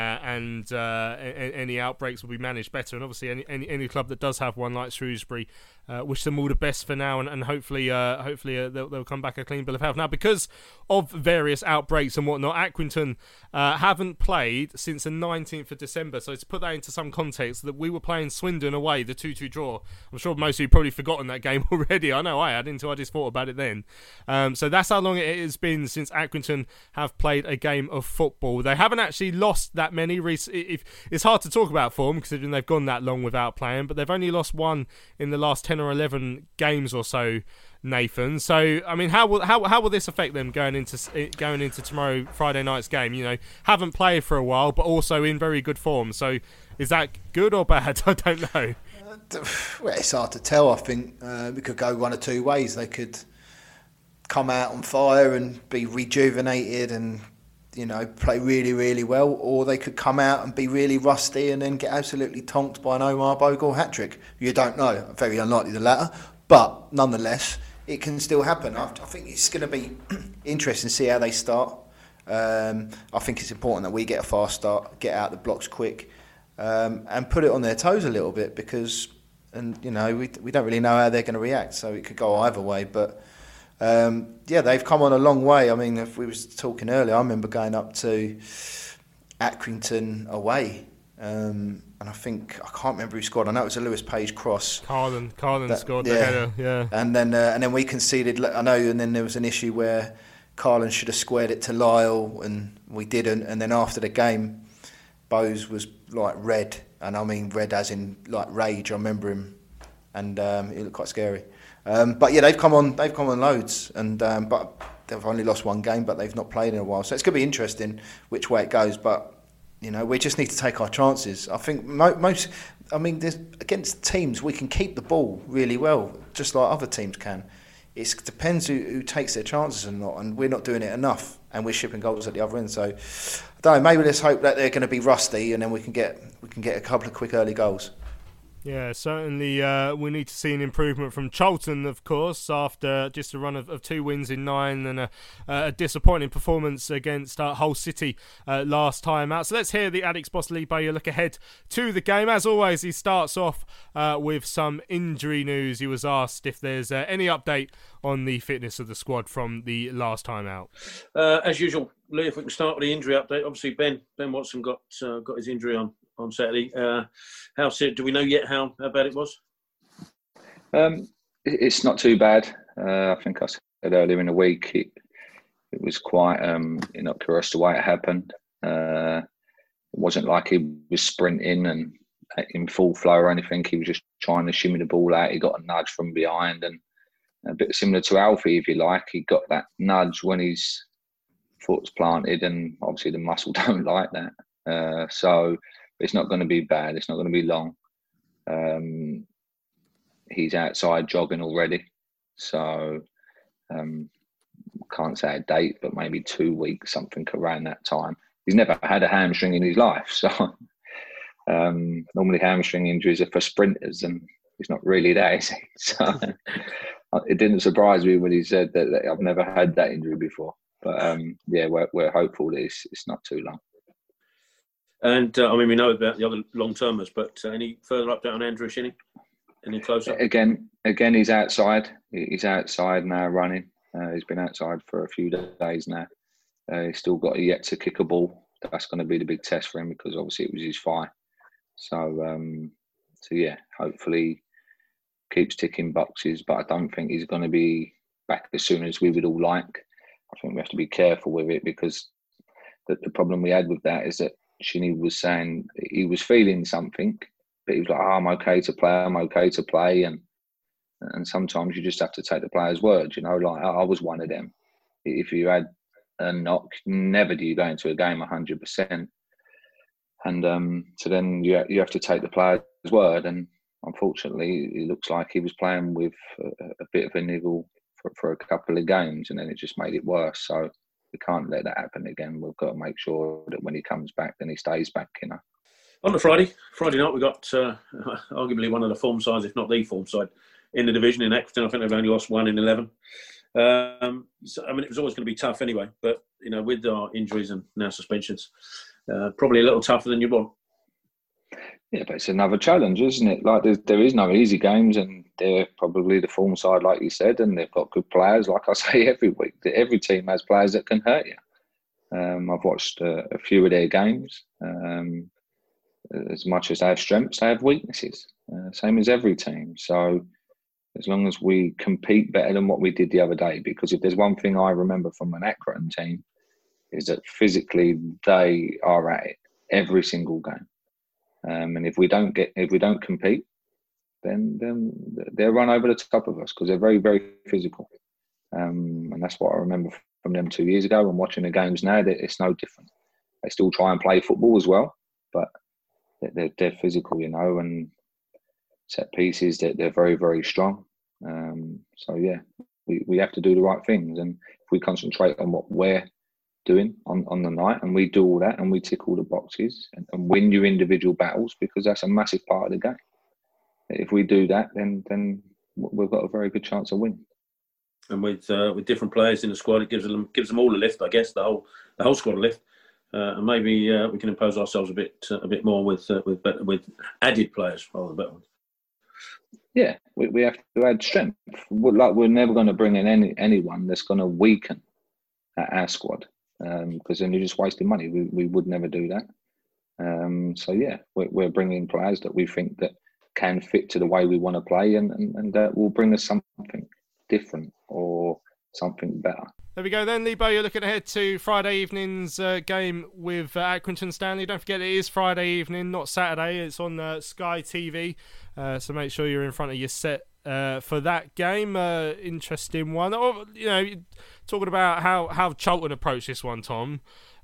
and any outbreaks will be managed better. And obviously any club that does have one, like Shrewsbury, wish them all the best for now, and hopefully they'll come back a clean bill of health. Now, because of various outbreaks and whatnot, Accrington haven't played since the 19th of December. So to put that into some context, that we were playing Swindon away, the 2-2 draw. I'm sure most of you probably forgotten that game already. I know I had, until I just thought about it then. So that's how long it has been since Accrington have played a game of football. They haven't actually lost that many. It's hard to talk about form considering they've gone that long without playing, but they've only lost one in the last 10 or 11 games or so, Nathan. So, I mean, how will this affect them going into tomorrow, Friday night's game? Haven't played for a while, but also in very good form. So, is that good or bad? I don't know. Well, it's hard to tell. I think we could go one or two ways. They could come out on fire and be rejuvenated and play really, really well, or they could come out and be really rusty and then get absolutely tonked by an Omar Bogle hat-trick. You don't know. Very unlikely the latter, but nonetheless, it can still happen. I think it's going to be interesting to see how they start. I think it's important that we get a fast start, get out the blocks quick, and put it on their toes a little bit, because we don't really know how they're going to react, so it could go either way. But they've come on a long way. I mean, if we was talking earlier, I remember going up to Accrington away, and I can't remember who scored. I know it was a Lewis Page cross. Carlin scored the header, yeah. And then we conceded. I know, and then there was an issue where Carlin should have squared it to Lyle, and we didn't. And then after the game, Bose was like red, and I mean red as in like rage. I remember him, and it looked quite scary. But yeah, they've come on loads, and but they've only lost one game, but they've not played in a while. So it's going to be interesting which way it goes. But we just need to take our chances. I think against teams we can keep the ball really well, just like other teams can. It depends who takes their chances or not, and we're not doing it enough, and we're shipping goals at the other end. So I don't know. Maybe let's hope that they're going to be rusty, and then we can get a couple of quick early goals. Yeah, certainly we need to see an improvement from Charlton, of course, after just a run of 2 wins in 9 and a disappointing performance against Hull City last time out. So let's hear the Addicks boss Lee Bowyer look ahead to the game. As always, he starts off with some injury news. He was asked if there's any update on the fitness of the squad from the last time out. As usual, Lee, if we can start with the injury update. Obviously, Ben Watson got his injury on Saturday. Do we know yet how bad it was? It's not too bad. I think I said earlier in the week it was quite innocuous the way it happened. It wasn't like he was sprinting and in full flow or anything. He was just trying to shimmy the ball out. He got a nudge from behind, and a bit similar to Alfie, if you like. He got that nudge when his foot's planted, and obviously the muscle don't like that. So it's not going to be bad. It's not going to be long. He's outside jogging already. So can't say a date, but maybe 2 weeks, something around that time. He's never had a hamstring in his life. So normally hamstring injuries are for sprinters, and he's not really that, is he? So it didn't surprise me when he said that I've never had that injury before. But we're hopeful that it's not too long. And I mean, we know about the other long-termers, but any further update on Andrew Shinnie? Any closer? Again, he's outside. He's outside now running. He's been outside for a few days now. He's still got yet to kick a ball. That's going to be the big test for him because obviously it was his thigh. So yeah, hopefully keeps ticking boxes, but I don't think he's going to be back as soon as we would all like. I think we have to be careful with it because the problem we had with that is that Shinnie was saying he was feeling something, but he was like, I'm okay to play. And sometimes you just have to take the player's word, like I was one of them. If you had a knock, never do you go into a game 100%. And so then you have to take the player's word. And unfortunately, it looks like he was playing with a bit of a niggle for a couple of games, and then it just made it worse. So we can't let that happen again. We've got to make sure that when he comes back, then he stays back, On the Friday night, we got arguably one of the form sides, if not the form side, in the division in Accrington. I think they've only lost 1 in 11. So, I mean, it was always going to be tough anyway, but, with our injuries and now suspensions, probably a little tougher than you'd want. Yeah, but it's another challenge, isn't it? Like there is no easy games, and they're probably the form side, like you said, and they've got good players. Like I say every week, every team has players that can hurt you. I've watched a few of their games. As much as they have strengths, they have weaknesses. Same as every team. So as long as we compete better than what we did the other day, because if there's one thing I remember from an Accrington team, is that physically they are at it every single game. And if we don't compete, then they'll run over the top of us because they're very, very physical. And that's what I remember from them 2 years ago. And watching the games now, that it's no different. They still try and play football as well, but they're physical, and set pieces that they're very, very strong. So yeah, we have to do the right things, and if we concentrate on what we're doing on the night, and we do all that, and we tick all the boxes and win your individual battles, because that's a massive part of the game. If we do that, then we've got a very good chance of winning. And with different players in the squad, it gives them all a lift, I guess, the whole squad a lift, and maybe we can impose ourselves a bit more with added players rather than better ones. Yeah, we have to add strength. We're never going to bring in anyone that's going to weaken our squad, because then you're just wasting money. We would never do that. So yeah, we're bringing players that we think that can fit to the way we want to play, and that will bring us something different or something better. There we go then, Lebo. You're looking ahead to Friday evening's game with Accrington Stanley. Don't forget, it is Friday evening, not Saturday. It's on Sky TV, so make sure you're in front of your set for that game. Interesting one. Oh, talking about how Charlton approached this one, Tom.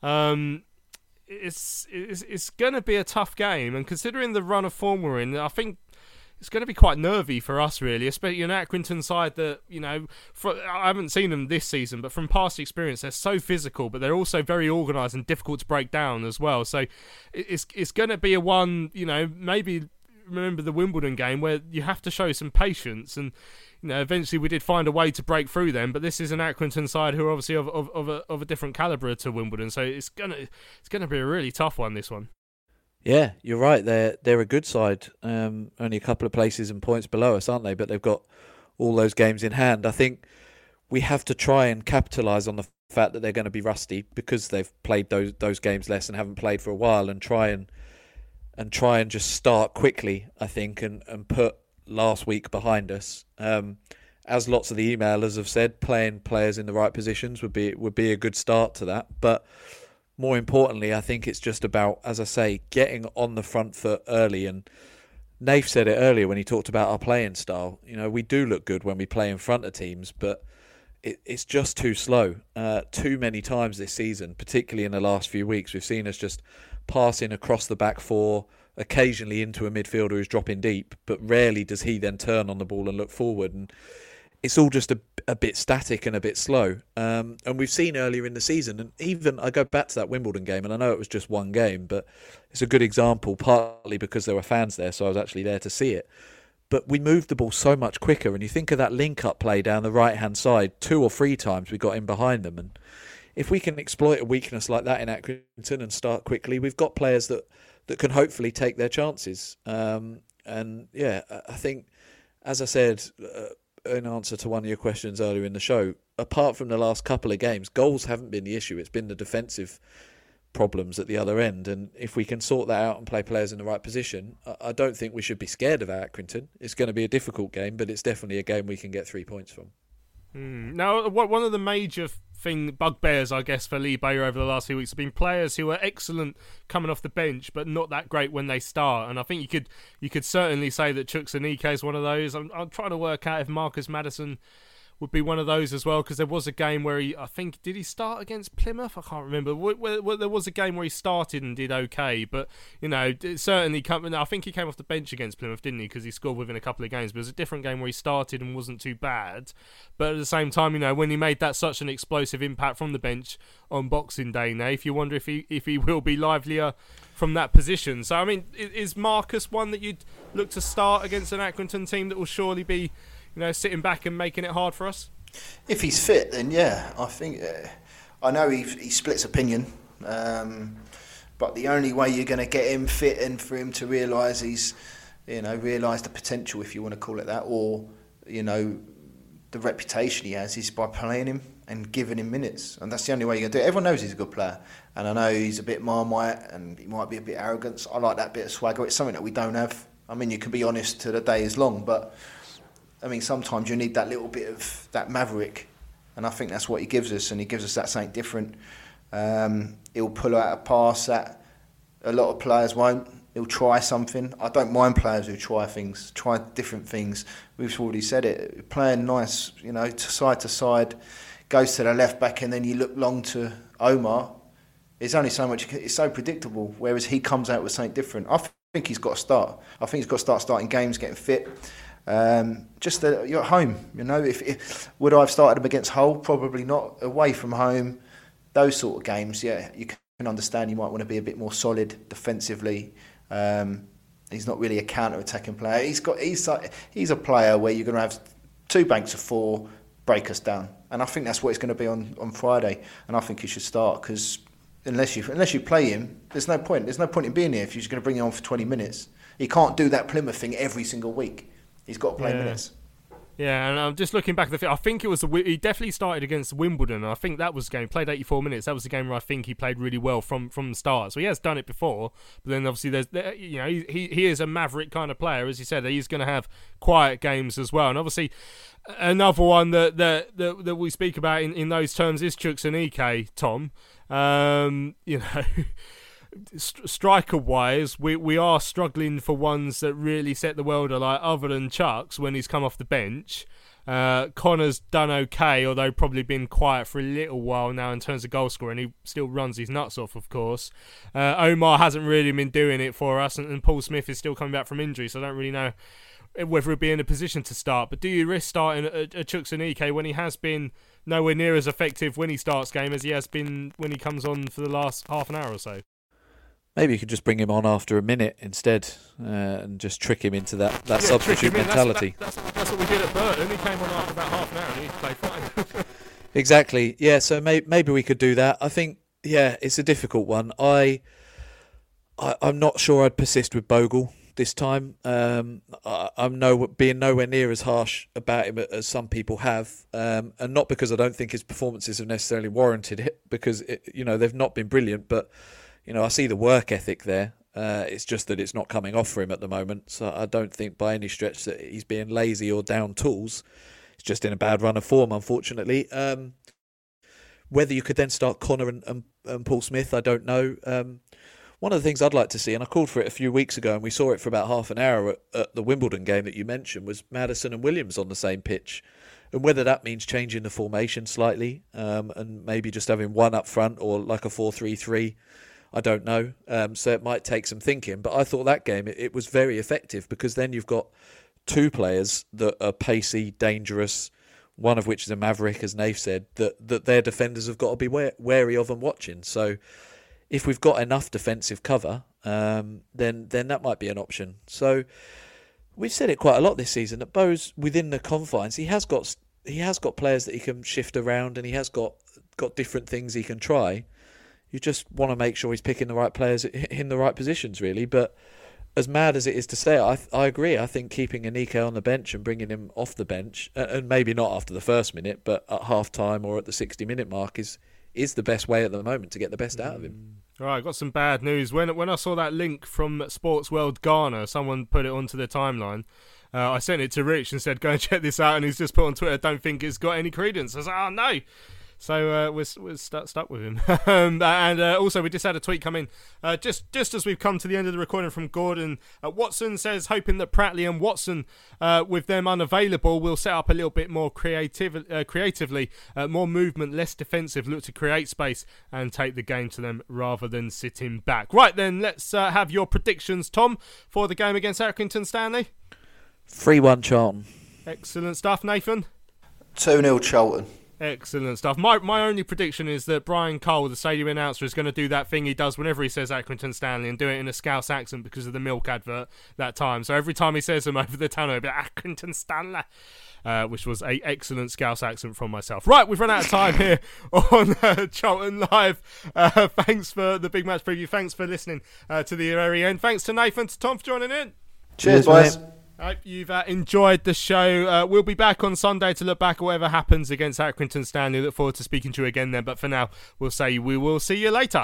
It's going to be a tough game, and considering the run of form we're in, I think it's going to be quite nervy for us, really, especially an Accrington side that, I haven't seen them this season, but from past experience, they're so physical, but they're also very organised and difficult to break down as well. So it's going to be a one, maybe remember the Wimbledon game where you have to show some patience, and eventually we did find a way to break through them. But this is an Accrington side who are obviously of a different calibre to Wimbledon, so it's gonna be a really tough one, this one. Yeah, you're right. They're a good side. Only a couple of places and points below us, aren't they? But they've got all those games in hand. I think we have to try and capitalise on the fact that they're going to be rusty because they've played those games less and haven't played for a while, and try and just start quickly, I think, and put last week behind us. As lots of the emailers have said, playing players in the right positions would be a good start to that. But more importantly, I think it's just about, as I say, getting on the front foot early. And Nath said it earlier when he talked about our playing style. We do look good when we play in front of teams, but it's just too slow. Too many times this season, particularly in the last few weeks, we've seen us just passing across the back four, occasionally into a midfielder who's dropping deep, but rarely does he then turn on the ball and look forward. And it's all just a bit static and a bit slow. And we've seen earlier in the season, and even I go back to that Wimbledon game, and I know it was just one game, but it's a good example, partly because there were fans there, so I was actually there to see it. But we moved the ball so much quicker, and you think of that link-up play down the right-hand side, 2 or 3 times we got in behind them, and if we can exploit a weakness like that in Accrington and start quickly, we've got players that can hopefully take their chances. And yeah, I think, as I said in answer to one of your questions earlier in the show, apart from the last couple of games, goals haven't been the issue. It's been the defensive problems at the other end. And if we can sort that out and play players in the right position, I don't think we should be scared of Accrington. It's going to be a difficult game, but it's definitely a game we can get 3 points from. Now, one of the major bugbears, I guess, for Lee Bowyer over the last few weeks have been players who are excellent coming off the bench, but not that great when they start. And I think you could certainly say that Chuks Aneke is one of those. I'm trying to work out if Marcus Maddison would be one of those as well, because there was a game where did he start against Plymouth? I can't remember. There was a game where he started and did okay, but certainly I think he came off the bench against Plymouth, didn't he? Because he scored within a couple of games. But it was a different game where he started and wasn't too bad. But at the same time, when he made that such an explosive impact from the bench on Boxing Day, Nath, you wonder if he will be livelier from that position. So I mean, is Marcus one that you'd look to start against an Accrington team that will surely be sitting back and making it hard for us? If he's fit, then yeah. I think I know he splits opinion, but the only way you're going to get him fit and for him to realise realise the potential, if you want to call it that, or the reputation he has, is by playing him and giving him minutes, and that's the only way you're going to do it. Everyone knows he's a good player, and I know he's a bit Marmite and he might be a bit arrogant. So I like that bit of swagger. It's something that we don't have. I mean, you can be honest till the day is long, but I mean, sometimes you need that little bit of that maverick, and I think that's what he gives us, and he gives us that something different. He'll pull out a pass that a lot of players won't. He'll try something. I don't mind players who try different things. We've already said it. Playing nice, to side, goes to the left back, and then you look long to Omar. It's only so much. It's so predictable. Whereas he comes out with something different. I think he's got to start. I think he's got to start starting games, getting fit. Just that you're at home, if would I have started him against Hull? Probably not. Away from home, those sort of games, yeah, you can understand you might want to be a bit more solid defensively. He's not really a counter-attacking player. He's a player where you're going to have 2 banks of 4 break us down, and I think that's what it's going to be on Friday. And I think he should start, because unless you play him, there's no point. There's no point in being here if you're just going to bring him on for 20 minutes. He can't do that Plymouth thing every single week. He's got to play minutes. Yeah, and I'm just looking back at the. I think it was he definitely started against Wimbledon, and I think that was the game. Played 84 minutes. That was the game where I think he played really well from the start. So he has done it before, but then obviously he is a maverick kind of player, as you said. He's going to have quiet games as well, and obviously another one that we speak about in those terms is Chuks Aneke, Tom. Striker-wise, we are struggling for ones that really set the world alight, other than Chuks when he's come off the bench. Connor's done okay, although probably been quiet for a little while now in terms of goal scoring. He still runs his nuts off, of course. Omar hasn't really been doing it for us, and Paul Smith is still coming back from injury, so I don't really know whether he'll be in a position to start. But do you risk starting a Chuks Aneke when he has been nowhere near as effective when he starts game as he has been when he comes on for the last half an hour or so? Maybe you could just bring him on after a minute instead, and just trick him into that substitute mentality. That's what we did at Burton. He came on after about half an hour and he played fine. Exactly. Yeah. So maybe we could do that. I think. Yeah, it's a difficult one. I'm not sure I'd persist with Bogle this time. I'm being nowhere near as harsh about him as some people have, and not because I don't think his performances have necessarily warranted it, because they've not been brilliant, but. I see the work ethic there. It's just that it's not coming off for him at the moment. So I don't think by any stretch that he's being lazy or down tools. He's just in a bad run of form, unfortunately. Whether you could then start Connor and Paul Smith, I don't know. One of the things I'd like to see, and I called for it a few weeks ago, and we saw it for about half an hour at the Wimbledon game that you mentioned, was Maddison and Williams on the same pitch. And whether that means changing the formation slightly, and maybe just having one up front, or like a 4-3-3, I don't know. So it might take some thinking. But I thought that game, it was very effective, because then you've got 2 players that are pacey, dangerous, one of which is a maverick, as Nath said, that their defenders have got to be wary of and watching. So if we've got enough defensive cover, then that might be an option. So we've said it quite a lot this season, that Bo's within the confines, he has got players that he can shift around, and he has got got different things he can try. You just want to make sure he's picking the right players in the right positions, really. But as mad as it is to say it, I agree. I think keeping Aneke on the bench and bringing him off the bench, and maybe not after the first minute, but at half-time or at the 60-minute mark is the best way at the moment to get the best out of him. All right, got some bad news. When I saw that link from Sports World Ghana, someone put it onto the timeline. I sent it to Rich and said, go and check this out. And he's just put on Twitter, don't think it's got any credence. I was like, oh, no. So we're stuck with him. And also, we just had a tweet come in just as we've come to the end of the recording from Gordon. Watson says, hoping that Pratley and Watson, with them unavailable, will set up a little bit more creatively, more movement, less defensive, look to create space and take the game to them rather than sitting back. Right then, let's have your predictions, Tom, for the game against Accrington Stanley. 3-1 Charlton. Excellent stuff, Nathan. 2-0 Charlton. Excellent stuff. My only prediction is that Brian Cole, the stadium announcer, is going to do that thing he does whenever he says Accrington Stanley and do it in a Scouse accent because of the milk advert that time. So every time he says them over the tunnel, he'll be like, Accrington Stanley, which was an excellent Scouse accent from myself. Right, we've run out of time here on Charlton Live. Thanks for the big match preview. Thanks for listening to the very end. Thanks to Nathan, to Tom for joining in. Cheers, boys. I hope you've enjoyed the show. We'll be back on Sunday to look back at whatever happens against Accrington Stanley. Look forward to speaking to you again then. But for now, we'll say we will see you later.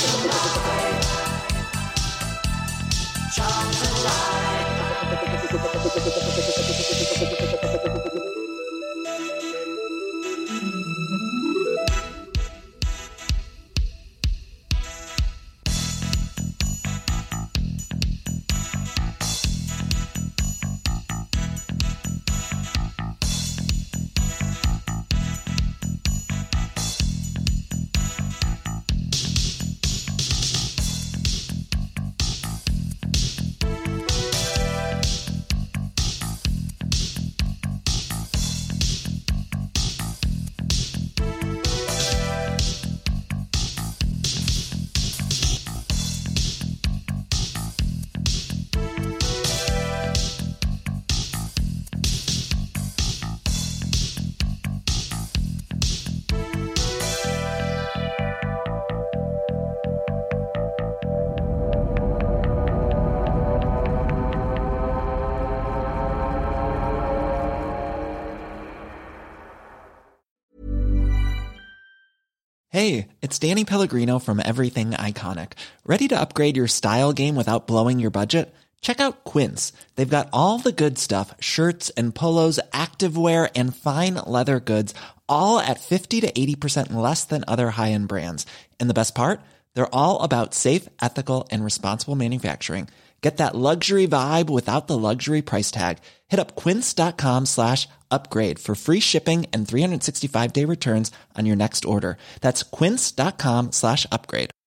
Hey, it's Danny Pellegrino from Everything Iconic. Ready to upgrade your style game without blowing your budget? Check out Quince. They've got all the good stuff, shirts and polos, activewear, and fine leather goods, all at 50 to 80% less than other high-end brands. And the best part? They're all about safe, ethical, and responsible manufacturing. Get that luxury vibe without the luxury price tag. Hit up quince.com/upgrade for free shipping and 365-day returns on your next order. That's quince.com/upgrade.